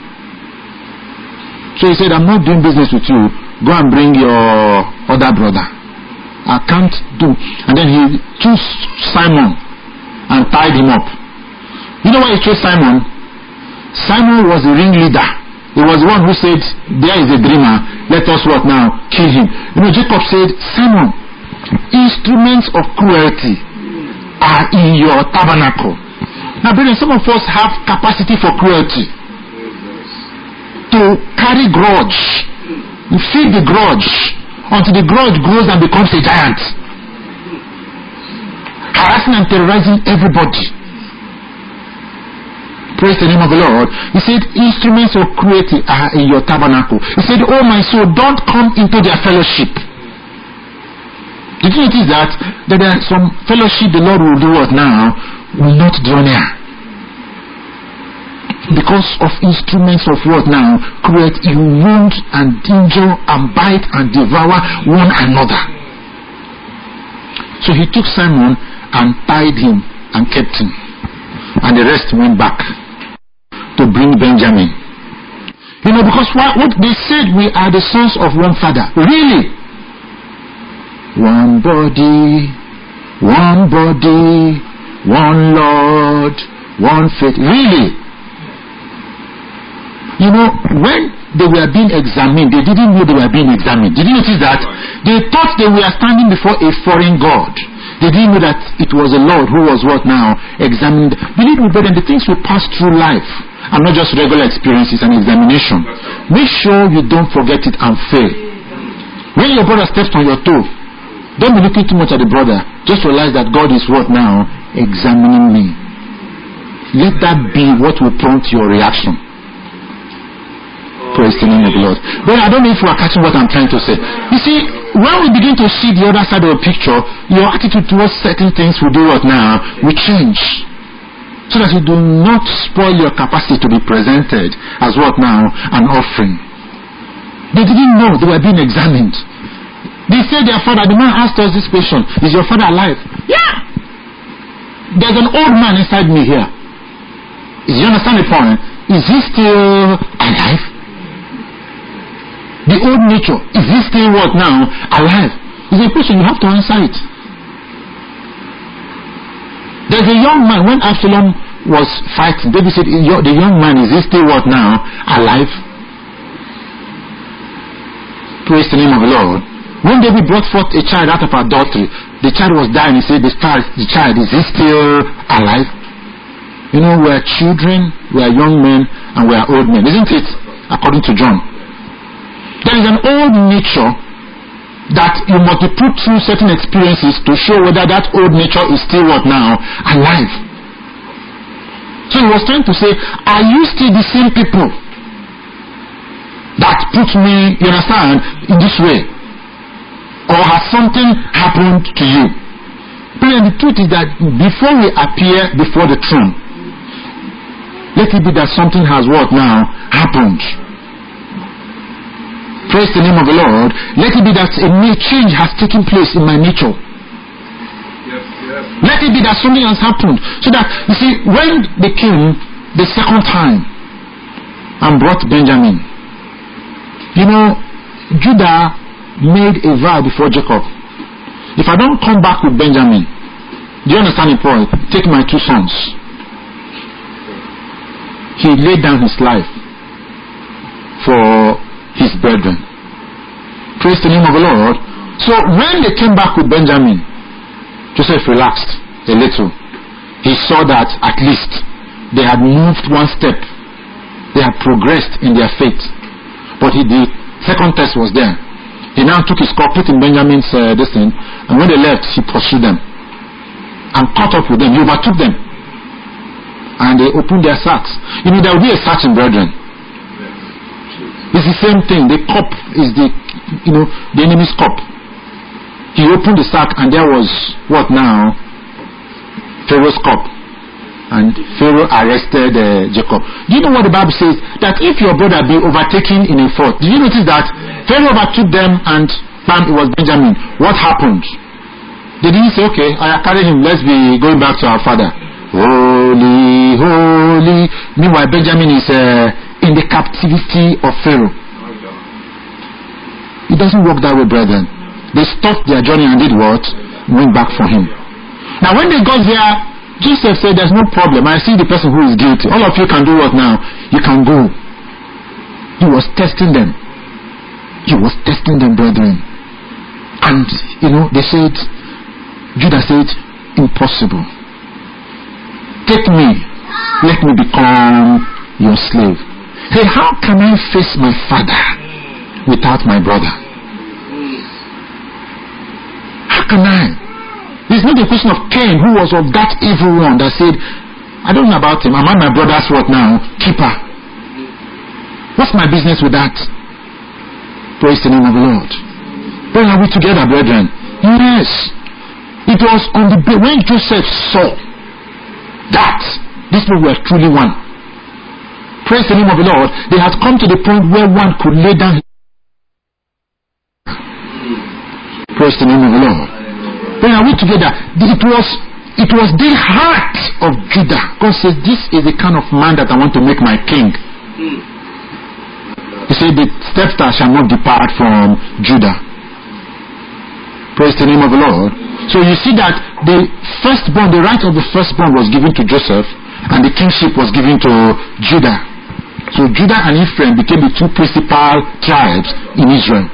So he said, I'm not doing business with you. Go and bring your other brother. I can't do. And then he chose Simon and tied him up. You know why he chose Simon? Simon was the ringleader. He was the one who said, there is a dreamer. Let us what now? Kill him. You know, Jacob said, Simon, instruments of cruelty are in your tabernacle. Now, brethren, some of us have capacity for cruelty. To carry grudge. You feed the grudge until the grudge grows and becomes a giant. Harassing and terrorizing everybody. Praise the name of the Lord. He said, instruments of cruelty are in your tabernacle. He said, oh my soul, don't come into their fellowship. Did you notice that? That there are some fellowship the Lord will do what now? Will not draw near. Because of instruments of what now? Cruelty, you wound and injure and bite and devour one another. So he took Simon and tied him and kept him. And the rest went back to bring Benjamin. You know, because what, what they said, we are the sons of one father. Really? One body, one body, one Lord, one faith. Really? You know, when they were being examined, they didn't know they were being examined. Did you notice that? They thought they were standing before a foreign God. They didn't know that it was the Lord who was what now? Examined. Believe me, brethren, the things we pass through life are not just regular experiences and examination. Make sure you don't forget it and fail. When your brother steps on your toe, don't be looking too much at the brother. Just realize that God is what now? Examining me. Let that be what will prompt your reaction. Praise the name of the Lord. But I don't know if we are catching what I'm trying to say. You see, when we begin to see the other side of the picture, your attitude towards certain things will do what now? Will change. So that you do not spoil your capacity to be presented as what now? An offering. They didn't know they were being examined. They said their father, the man asked us this question, is your father alive? Yeah! There's an old man inside me here. Do you understand the point? Is he still alive? The old nature, is he still what now? Alive? It's a question, you have to answer it. There's a young man, when Absalom was fighting, David said, the young man, is he still what now? Alive? Praise the name of the Lord. When David brought forth a child out of adultery, the child was dying, he said, the child, the child is he still alive? You know, we are children, we are young men, and we are old men, isn't it? According to John. There is an old nature that you must be put through certain experiences to show whether that old nature is still what now? Alive. So he was trying to say, are you still the same people that put me, you understand, in this way? Or has something happened to you? But the truth is that before we appear before the throne, let it be that something has what now? Happened. Praise the name of the Lord. Let it be that a new change has taken place in my nature. Yes, yes. Let it be that something has happened. So that, you see, when they came the second time and brought Benjamin, you know, Judah made a vow before Jacob. If I don't come back with Benjamin, do you understand the point? Take my two sons. He laid down his life for his brethren. Praise the name of the Lord. So when they came back with Benjamin, Joseph relaxed a little. He saw that at least they had moved one step. They had progressed in their faith. But he, the second test was there. He now took his cup, put in Benjamin's uh, this thing, and when they left, he pursued them and caught up with them. He overtook them, and they opened their sacks. You know, there will be a searching, brethren. It's the same thing. The cup is the, you know, the enemy's cup. He opened the sack, and there was what now? Pharaoh's cup. And Pharaoh arrested uh, Jacob. Do you know what the Bible says? That if your brother be overtaken in a fault, did you notice that Pharaoh overtook them and bam, it was Benjamin? What happened? They didn't say, okay, I carry him, let's be going back to our father. Holy, holy. Meanwhile, Benjamin is uh, in the captivity of Pharaoh. It doesn't work that way, brethren. They stopped their journey and did what? Went back for him. Now when they got there, Joseph said, there's no problem. I see the person who is guilty. All of you can do what now? You can go. He was testing them. He was testing them, brethren. And, you know, they said, Judah said, impossible. Take me. Let me become your slave. Hey, how can I face my father without my brother? How can I? It's not a question of Cain, who was of that evil one that said, I don't know about him. Am I my brother's what now? Keeper. What's my business with that? Praise the name of the Lord. When are we together, brethren? Yes. It was on the day when Joseph saw that these people were truly one. Praise the name of the Lord. They had come to the point where one could lay down. Praise the name of the Lord. When are we together? It was it was the heart of Judah. God says, this is the kind of man that I want to make my king. He said, the scepter shall not depart from Judah. Praise the name of the Lord. So you see that the firstborn, the right of the firstborn was given to Joseph, and the kingship was given to Judah. So Judah and Ephraim became the two principal tribes in Israel.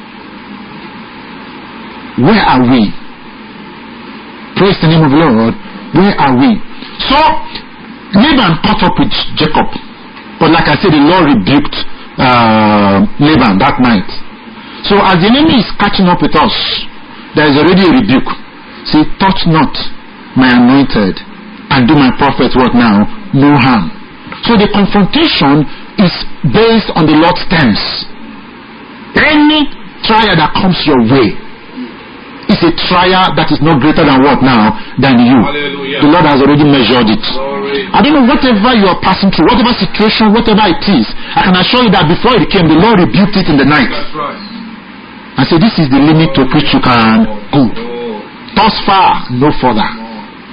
Where are we? Praise the name of the Lord. Where are we? So Laban caught up with Jacob. But like I said, the Lord rebuked uh, Laban that night. So as the enemy is catching up with us, there is already a rebuke. Say, touch not my anointed and do my prophets what now? No harm. So the confrontation is based on the Lord's terms. Any trial that comes your way is a trial that is not greater than what now? Than you. Hallelujah. The Lord has already measured it. Glory. I don't know, whatever you are passing through, whatever situation, whatever it is, I can assure you that before it came, the Lord rebuked it in the night. That's right. And said, this is the limit to which you can go. Thus far, no further.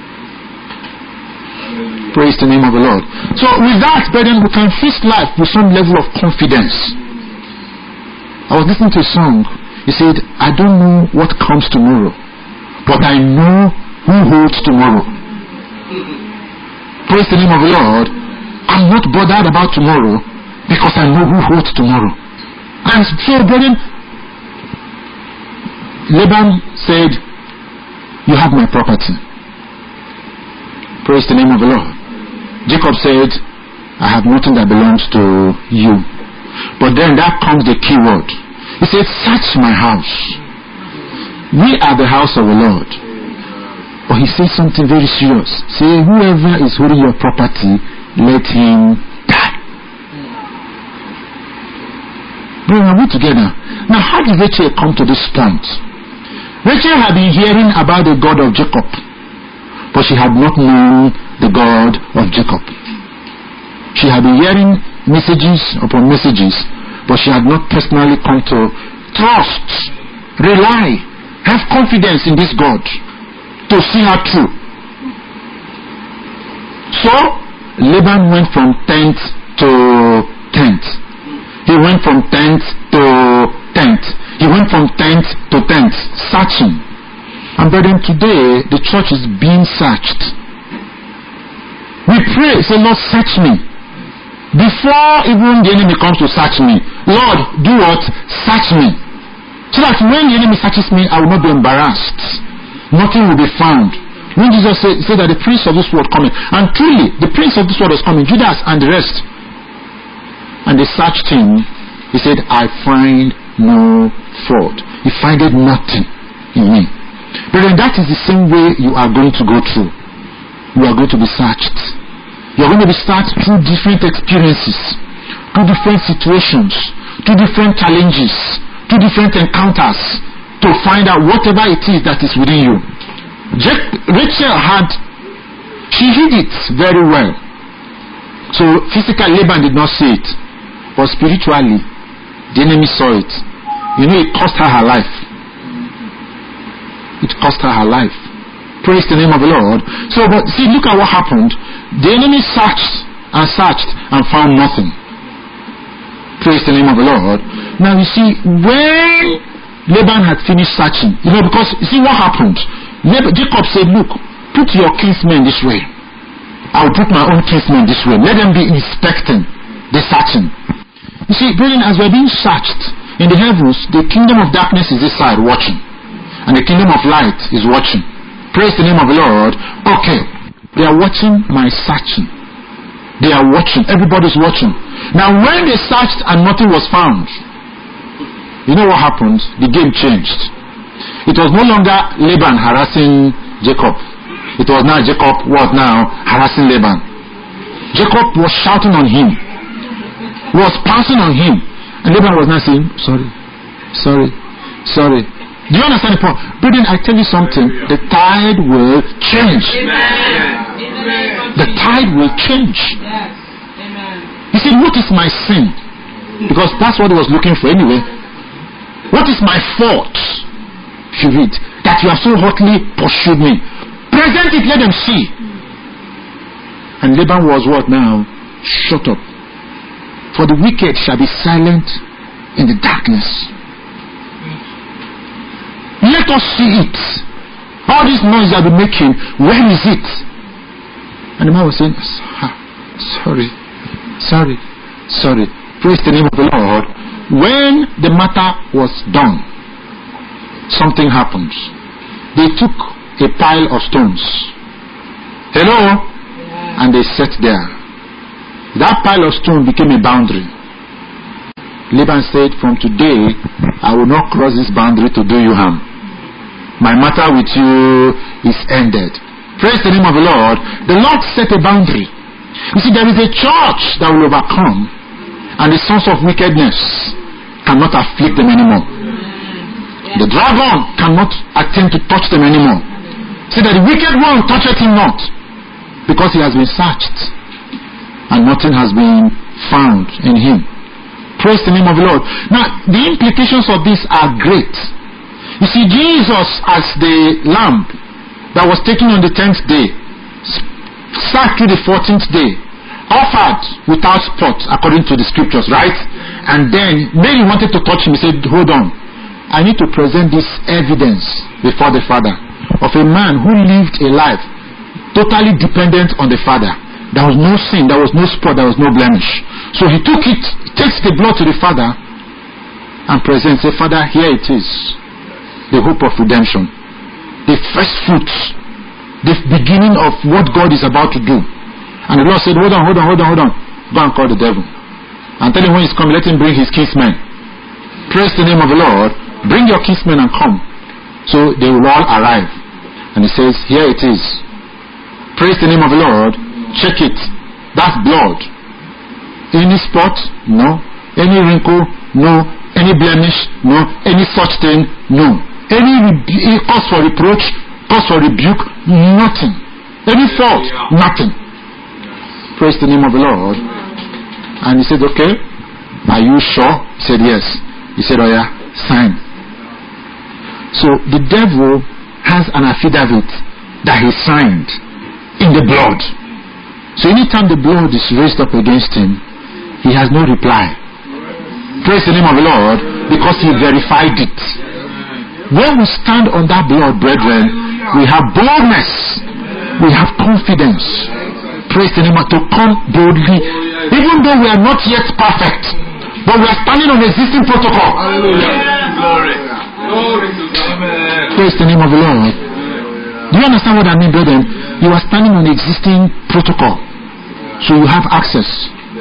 Praise the name of the Lord. So with that, brethren, we can face life with some level of confidence. I was listening to a song. He said, I don't know what comes tomorrow, but I know who holds tomorrow. Praise the name of the Lord. I'm not bothered about tomorrow because I know who holds tomorrow. And so, brethren, Laban said, you have my property. Praise the name of the Lord. Jacob said, I have nothing that belongs to you. But then that comes the key word. He said, search my house. We are the house of the Lord. But he says something very serious. Say, whoever is holding your property, let him die. Bro, are we together? Now, how did Rachel come to this point? Rachel had been hearing about the God of Jacob, but she had not known the God of Jacob. She had been hearing messages upon messages, but she had not personally come to trust, rely, have confidence in this God to see her through. So Laban went from tent to tent. He went from tent to tent. He went from tent to tent, searching. And brethren, today the church is being searched. We pray, say, Lord, search me. Before even the enemy comes to search me, Lord, do what? Search me. So that when the enemy searches me, I will not be embarrassed. Nothing will be found. When Jesus said, said that the prince of this world coming, and truly, the prince of this world is coming, Judas and the rest. And they searched him. He said, I find no fault. He findeth nothing in me. But then that is the same way you are going to go through. You are going to be searched. You are going to be searched through different experiences, through different situations, through different challenges, through different encounters, to find out whatever it is that is within you. Rachel had, she hid it very well. So physically Laban did not see it, but spiritually the enemy saw it. You know, it cost her her life. It cost her her life. Praise the name of the Lord. So, but see, look at what happened. The enemy searched and searched and found nothing. Praise the name of the Lord. Now you see, when Laban had finished searching, you know, because you see what happened. Jacob said, look, put your kinsmen this way. I will put my own kinsmen this way. Let them be inspecting the searching. You see, brethren, as we're being searched in the heavens, the kingdom of darkness is this side watching, and the kingdom of light is watching. Praise the name of the Lord. Okay, they are watching my searching. They are watching. Everybody's watching. Now, when they searched and nothing was found, you know what happened? The game changed. It was no longer Laban harassing Jacob. It was now Jacob what now harassing Laban. Jacob was shouting on him, was pouncing on him, and Laban was now saying, sorry, sorry, sorry. Do you understand the point? Brethren, I tell you something, the tide will change. Amen. The tide will change. Yes. Amen. You see, what is my sin? Because that's what he was looking for anyway. What is my fault? If you read, that you have so hotly pursued me. Present it, let them see. And Laban was what now? Shut up. For the wicked shall be silent in the darkness. Let us see it. All this noise I've been making, where is it? And the man was saying, sorry, sorry, Sorry. Praise the name of the Lord. When the matter was done, something happened. They took a pile of stones. Hello? And they sat there. That pile of stone became a boundary. Laban said, from today, I will not cross this boundary to do you harm. My matter with you is ended. Praise the name of the Lord. The Lord set a boundary. You see, there is a church that will overcome, and the sons of wickedness cannot afflict them anymore. The dragon cannot attempt to touch them anymore. See that the wicked one toucheth him not, because he has been searched, and nothing has been found in him. Praise the name of the Lord. Now, the implications of this are great. You see, Jesus as the lamb that was taken on the tenth day, sat through the fourteenth day, offered without spot according to the scriptures, right? And then Mary wanted to touch him. He said, hold on, I need to present this evidence before the Father of a man who lived a life totally dependent on the Father. There was no sin, there was no spot, there was no blemish. So he took it, takes the blood to the Father and presents, say, Father, here it is, the hope of redemption, the first fruits, the beginning of what God is about to do. And the Lord said, hold on, hold on, hold on, hold on. Go and call the devil. And tell him when he's coming, let him bring his kinsmen. Praise the name of the Lord. Bring your kinsmen and come. So they will all arrive. And he says, here it is. Praise the name of the Lord. Check it. That's blood. Any spot? No. Any wrinkle? No. Any blemish? No. Any such thing? No. Any re- cause for reproach? Cause for rebuke? Nothing. Any fault? Nothing. Praise the name of the Lord. And he said, okay, are you sure? He said, yes. He said, oh yeah, sign. So the devil has an affidavit that he signed in the blood. So anytime the blood is raised up against him, he has no reply. Praise the name of the Lord, because he verified it. When we stand on that blood, brethren, we have boldness, we have confidence. Praise the name of to come boldly, even though we are not yet perfect, but we are standing on existing protocol. Praise the name of the Lord. Do you understand what I mean, brethren? You are standing on existing protocol, so you have access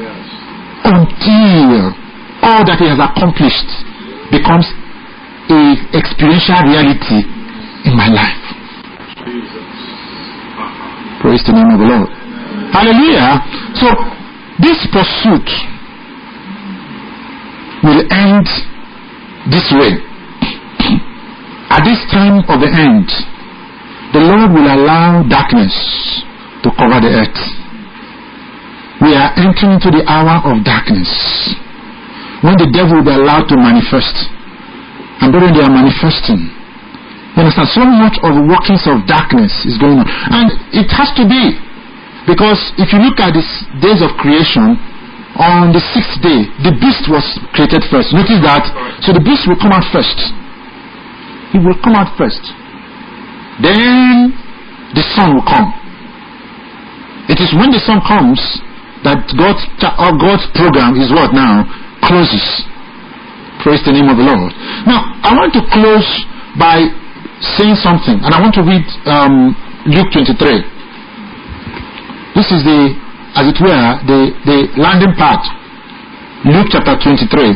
until all that he has accomplished becomes a experiential reality in my life. Praise the name of the Lord. Hallelujah. So this pursuit will end this way. At this time of the end, the Lord will allow darkness to cover the earth. We are entering into the hour of darkness, when the devil will be allowed to manifest. And when they are manifesting, you understand, so much of the workings of darkness is going on. And it has to be, because if you look at these days of creation, on the sixth day, the beast was created first. Notice that. So the beast will come out first. He will come out first. Then the sun will come. It is when the sun comes that God's, uh, God's program is what now? Closes. Praise the name of the Lord. Now, I want to close by saying something, and I want to read um, Luke twenty-three. This is the, as it were, the, the landing part. Luke chapter twenty-three.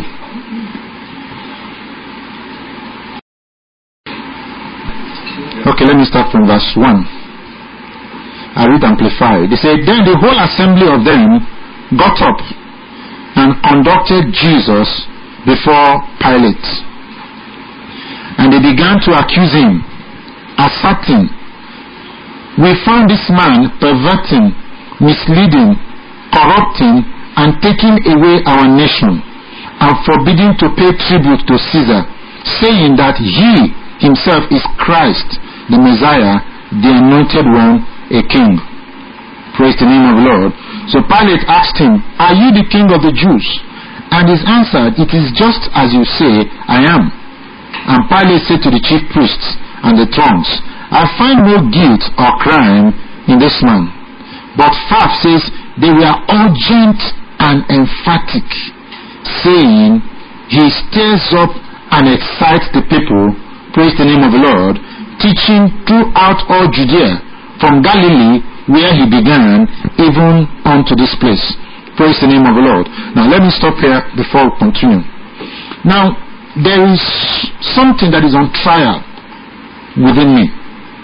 Okay, let me start from verse one. I read Amplified. They say, then the whole assembly of them got up and conducted Jesus before Pilate. And they began to accuse him, asserting, we found this man perverting, misleading, corrupting, and taking away our nation, and forbidding to pay tribute to Caesar, saying that he himself is Christ, the Messiah, the anointed one, a king. Praise the name of the Lord. So Pilate asked him, are you the king of the Jews? And he answered, it is just as you say, I am. And Pilate said to the chief priests and the throngs, I find no guilt or crime in this man. But Pfaff says, they were urgent and emphatic, saying, he stirs up and excites the people, praise the name of the Lord, teaching throughout all Judea, from Galilee, where he began, even unto this place. Praise the name of the Lord. Now let me stop here before we continue. Now, there is something that is on trial within me.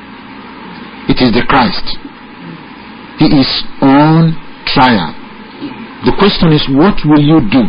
It is the Christ. He is on trial. The question is, what will you do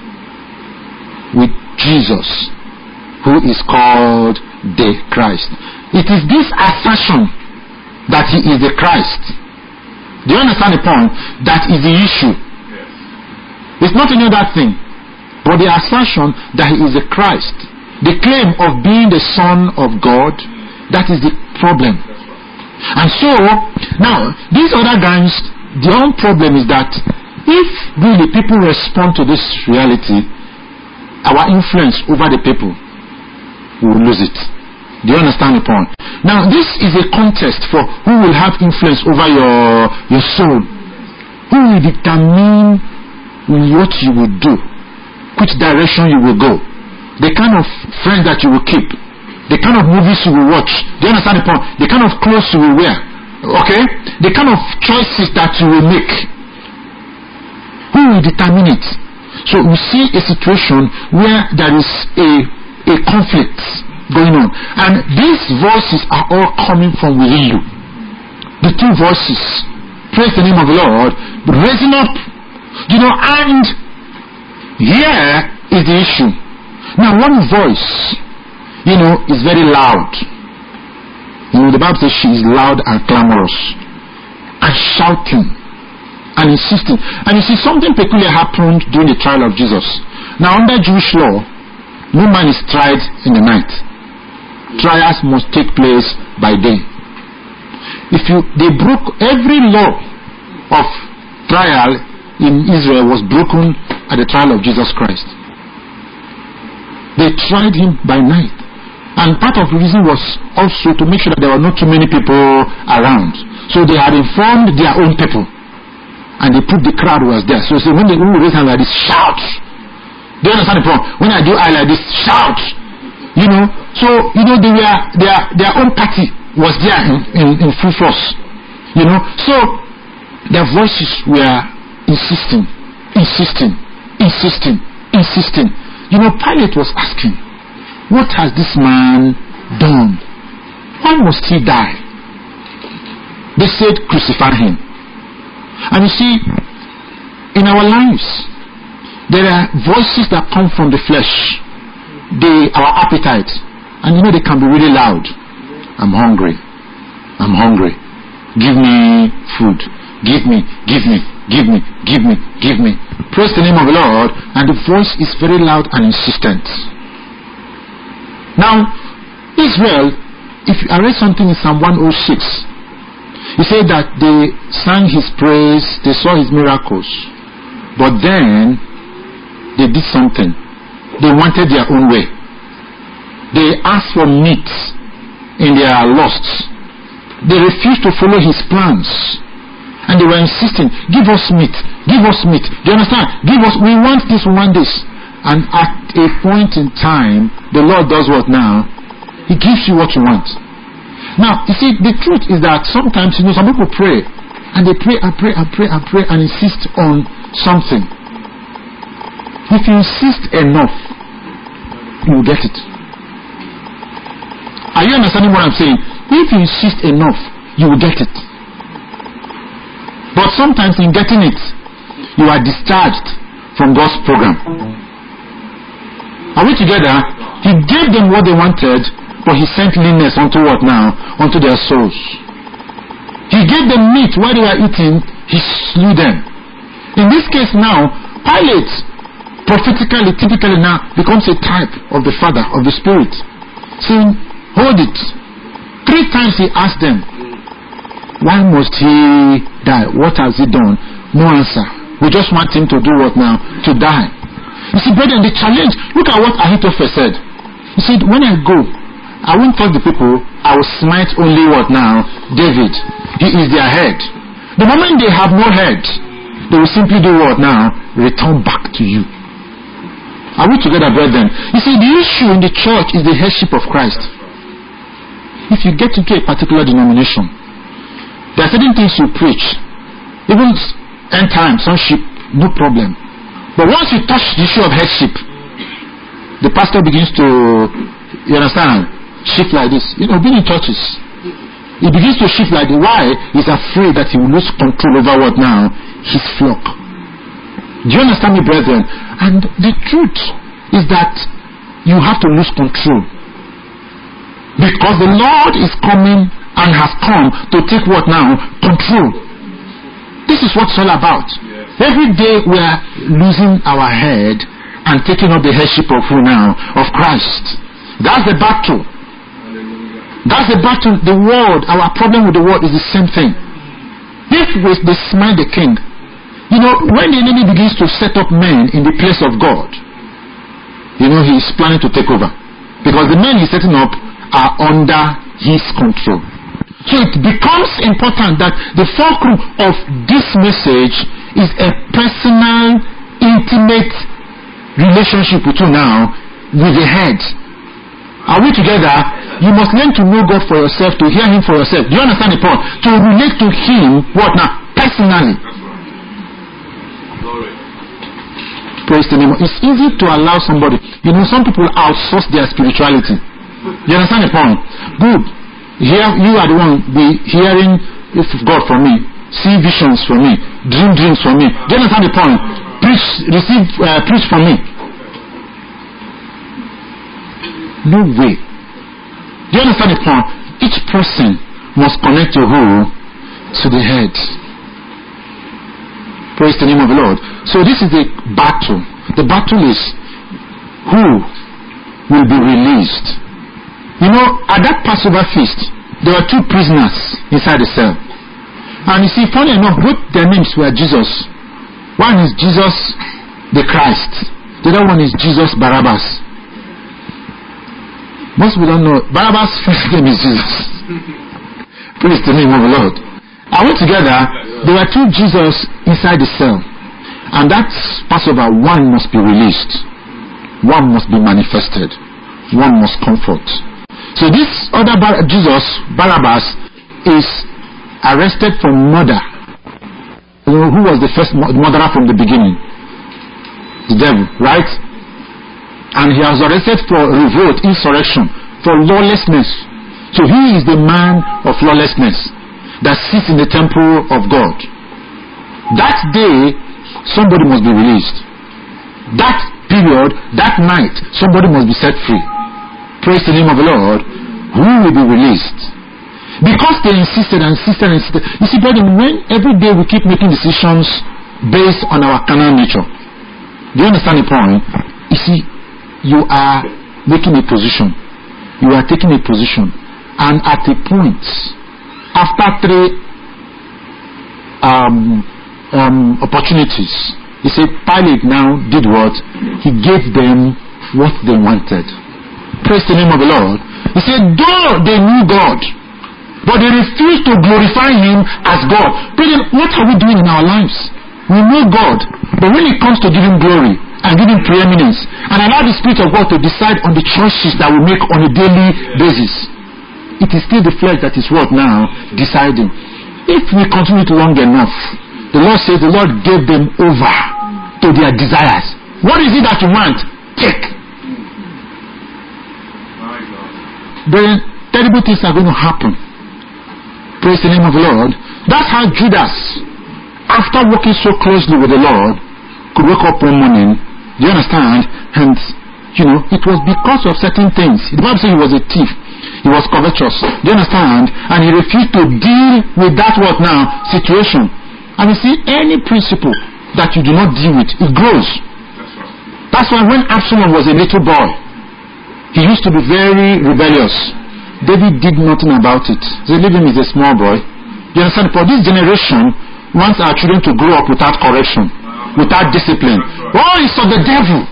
with Jesus, who is called the Christ? It is this assertion that he is the Christ. Do you understand the point? That is the issue. It's not any other thing, but the assertion that he is the Christ. The claim of being the Son of God, that is the problem. And so, now, these other guys, their own problem is that if really people respond to this reality, our influence over the people will lose it. Do you understand the point? Now, this is a contest for who will have influence over your, your soul. Who will determine what you will do, which direction you will go, the kind of friends that you will keep, the kind of movies you will watch. Do you understand the point? The kind of clothes you will wear, okay? The kind of choices that you will make. Who will determine it? So we see a situation where there is a, a conflict going on, and these voices are all coming from within you. The two voices, praise the name of the Lord, raising up. You know, and here is the issue. Now, one voice, you know, is very loud. You know, the Bible says she is loud and clamorous, and shouting, and insisting. And you see, something peculiar happened during the trial of Jesus. Now, under Jewish law, no man is tried in the night. Trials must take place by day. If you, they broke every law of trial in Israel was broken at the trial of Jesus Christ. They tried him by night. And part of the reason was also to make sure that there were not too many people around. So they had informed their own people. And they put the crowd was there. So, so when they raise hand like this, shout. Do you understand the point? When I do I like this, shout. You know, so, you know, they were, their, their own party was there in, in, in full force. You know, so their voices were insisting, insisting, insisting, insisting. You know, Pilate was asking, what has this man done? Why must he die? They said, crucify him. And you see, in our lives, there are voices that come from the flesh, they, our appetite, and you know they can be really loud. I'm hungry. I'm hungry. Give me food. Give me, give me, give me, give me, give me. Praise the name of the Lord, and the voice is very loud and insistent. Now, Israel, if I read something in Psalm one oh six, he said that they sang his praise, they saw his miracles, but then they did something. They wanted their own way. They asked for meat in their lusts. They refused to follow his plans. And they were insisting, give us meat, give us meat. Do you understand? Give us, we want this, we want this. And at a point in time, the Lord does what now? He gives you what you want. Now, you see, the truth is that sometimes, you know, some people pray, and they pray and pray and pray and pray and insist on something. If you insist enough, you will get it. Are you understanding what I'm saying? If you insist enough, you will get it. But sometimes in getting it, you are discharged from God's program. Are we together? He gave them what they wanted, but he sent leanness onto what now? Onto their souls. He gave them meat while they were eating, he slew them. In this case now, Pilate, prophetically, typically now, becomes a type of the Father, of the Spirit, saying, hold it. Three times he asked them, why must he die? What has he done? No answer. We just want him to do what now? To die. You see, brethren, the challenge, look at what Ahithophel said. He said, when I go, I won't touch the people, I will smite only what now? David. He is their head. The moment they have no head, they will simply do what now? return back to you. Are we together, brethren? You see, the issue in the church is the headship of Christ. If you get into a particular denomination, there are certain things you preach, even end time, sonship, no problem. But once you touch the issue of headship, the pastor begins to, you understand, shift like this. You know, being in churches, he begins to shift like this. Why? He's afraid that he will lose control over what now? His flock. Do you understand me, brethren? And the truth is that you have to lose control. Because the Lord is coming and has come to take what now? Control. This is what it's all about. Every day we are losing our head and taking up the headship of who now? Of Christ. That's the battle. That's the battle. The world, our problem with the world is the same thing. If we they smite the king, you know, when the enemy begins to set up men in the place of God, you know, he is planning to take over. Because the men he's setting up are under his control. So it becomes important that the fulcrum of this message is a personal, intimate relationship with you now with the head. Are we together? You must learn to know God for yourself, to hear Him for yourself. Do you understand the point? To relate to Him, what now? Personally. Praise the name. It's easy to allow somebody. You know, some people outsource their spirituality. You understand the point? Good. Here, you are the one be hearing God from me, see visions from me, dream dreams from me. Do you understand the point? Preach, receive, uh, preach from me. No way. Do you understand the point? Each person must connect to who? To the head. Praise the name of the Lord. So this is the battle. The battle is who will be released. You know, at that Passover feast, there were two prisoners inside the cell. And you see, funny enough, both their names were Jesus. One is Jesus the Christ. The other one is Jesus Barabbas. Most people don't know. Barabbas' first name is Jesus. Praise the name of the Lord. Are we together? There were two Jesus inside the cell. And that Passover, one must be released. One must be manifested. One must comfort. So this other Bar- Jesus, Barabbas, is arrested for murder. You know, who was the first murderer from the beginning? The devil, right? And he was arrested for revolt, insurrection, for lawlessness. So he is the man of lawlessness that sits in the temple of God. That day, somebody must be released. That period, that night, somebody must be set free. Praise the name of the Lord. Who will be released? Because they insisted and insisted and insisted. You see, brethren, when every day we keep making decisions based on our carnal nature, do you understand the point? You see, you are making a position. You are taking a position. And at a point, after three um, um, opportunities, he said, Pilate now did what? He gave them what they wanted. Praise the name of the Lord. He said, though they knew God, but they refused to glorify Him as God. Brethren, what are we doing in our lives? We know God, but when it comes to giving glory and giving preeminence and allow the Spirit of God to decide on the choices that we make on a daily basis, it is still the flesh that is what now? Deciding. If we continue it long enough, the Lord says the Lord gave them over to their desires. What is it that you want? Take. Then terrible things are going to happen. Praise the name of the Lord. That's how Judas, after working so closely with the Lord, could wake up one morning. Do you understand? And, you know, it was because of certain things. The Bible says he was a thief. He was covetous. Do you understand? And he refused to deal with that what now? Situation. And you see, any principle that you do not deal with, it grows. That's why when Absalom was a little boy, he used to be very rebellious. David did nothing about it. They leave him as a small boy. You understand? For this generation wants our children to grow up without correction, without discipline. Oh, it's of the devil.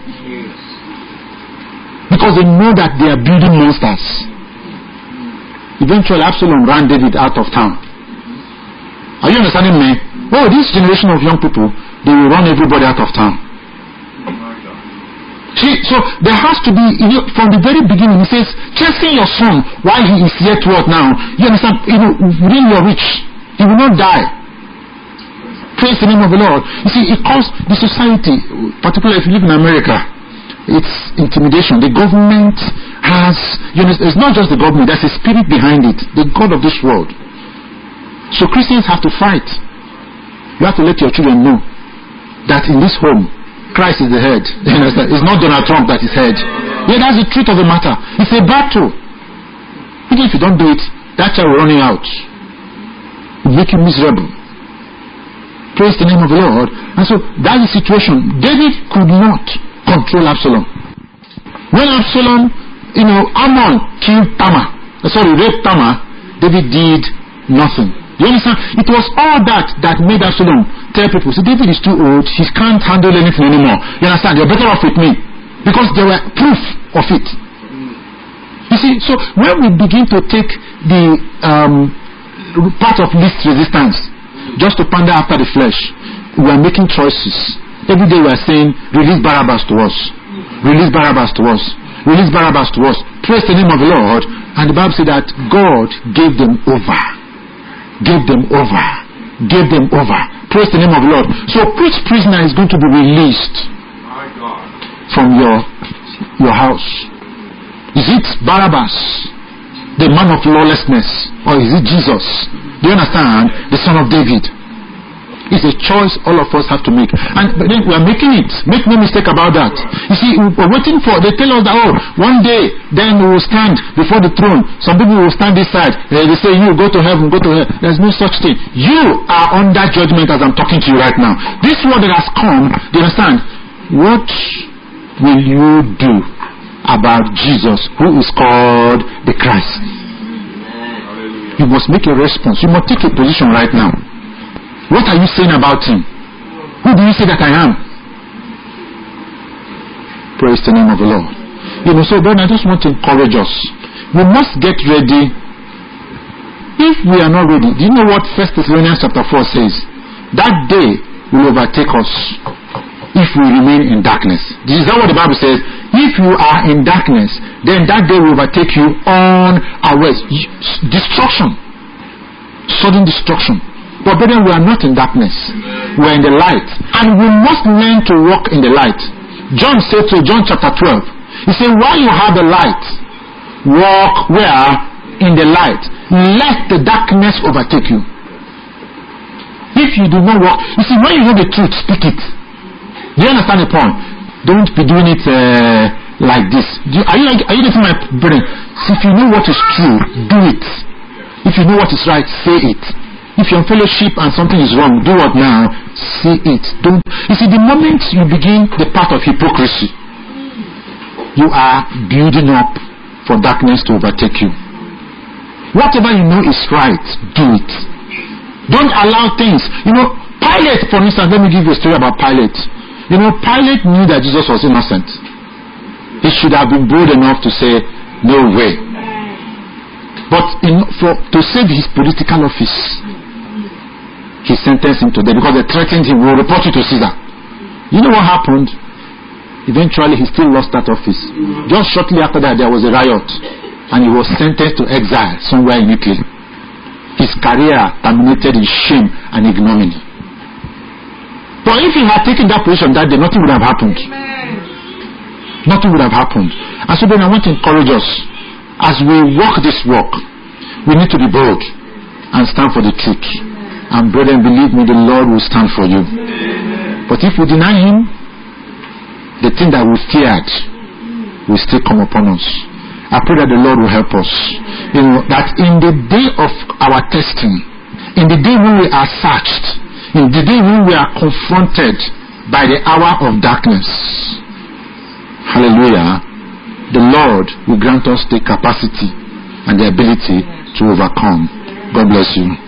Because they know that they are building monsters. Eventually, Absalom ran David out of town. Are you understanding me? Oh, this generation of young people, he will run everybody out of town. See, so there has to be, you know, from the very beginning, he says, chasing your son while he is yet what now? You understand? You know, within your reach, he will not die. Praise the name of the Lord. You see, it calls the society, particularly if you live in America, it's intimidation. The government has, you know, it's not just the government, there's a spirit behind it, the God of this world. So Christians have to fight. You have to let your children know that in this home, Christ is the head. You understand? It's not Donald Trump that is head. Yeah, that's the truth of the matter. It's a battle. Even if you don't do it, that child will running out. It will make you miserable. Praise the name of the Lord. And so that's the situation. David could not control Absalom. When Absalom, you know, Ammon killed Tamar, sorry, raped Tamar, David did nothing. You understand? It was all that that made Absalom tell people, see, David is too old, he can't handle anything anymore. You understand? You're better off with me. Because there were proof of it. You see, so when we begin to take the um, part of least resistance, just to pander after the flesh, we are making choices. Every day we are saying, release Barabbas to us. Release Barabbas to us. Release Barabbas to us. Praise the name of the Lord. And the Bible said that God gave them over. Gave them over. Gave them over. Praise the name of the Lord. So which prisoner is going to be released from your your house? Is it Barabbas, the man of lawlessness, or is it Jesus? Do you understand? The son of David. It's a choice all of us have to make. And but then we are making it. Make no mistake about that. You see, we're waiting for, they tell us that, oh, one day, then we will stand before the throne. Some people will stand this side. They say, you go to heaven, go to hell. There's no such thing. You are under judgment as I'm talking to you right now. This word that has come, do you understand? What will you do about Jesus, who is called the Christ? You must make a response. You must take a position right now. What are you saying about him? Who do you say that I am? Praise the name of the Lord. You know, so brother, I just want to encourage us. We must get ready. If we are not ready, do you know what First Thessalonians chapter four says? That day will overtake us if we remain in darkness. Is that what the Bible says? If you are in darkness, then that day will overtake you unawares. Destruction. Sudden destruction. But brethren, we are not in darkness. We are in the light. And we must learn to walk in the light. John said to John chapter twelve, he said, while you have the light, walk where? In the light. Let the darkness overtake you. If you do not walk, you see, when you know the truth, speak it. Do you understand the point? Don't be doing it uh, like this. Do you, are you are you getting my brain? See, if you know what is true, do it. If you know what is right, say it. If you're in fellowship and something is wrong, do what now? Say it. Don't. You see, the moment you begin the path of hypocrisy, you are building up for darkness to overtake you. Whatever you know is right, do it. Don't allow things. You know, Pilate, for instance, let me give you a story about Pilate. You know, Pilate knew that Jesus was innocent. He should have been bold enough to say, no way. But in, for, to save his political office, he sentenced him to death because they threatened him, we'll report you to Caesar. You know what happened? Eventually he still lost that office. Just shortly after that there was a riot and he was sentenced to exile somewhere in Italy. His career terminated in shame and ignominy. But if he had taken that position that day, nothing would have happened. Nothing would have happened. And so then I want to encourage us, as we walk this walk, we need to be bold and stand for the truth. And brethren, believe me, the Lord will stand for you. Amen. But if we deny him, the thing that we feared will still come upon us. I pray that the Lord will help us. You know, that in the day of our testing, in the day when we are searched, in the day when we are confronted by the hour of darkness, hallelujah, the Lord will grant us the capacity and the ability to overcome. God bless you.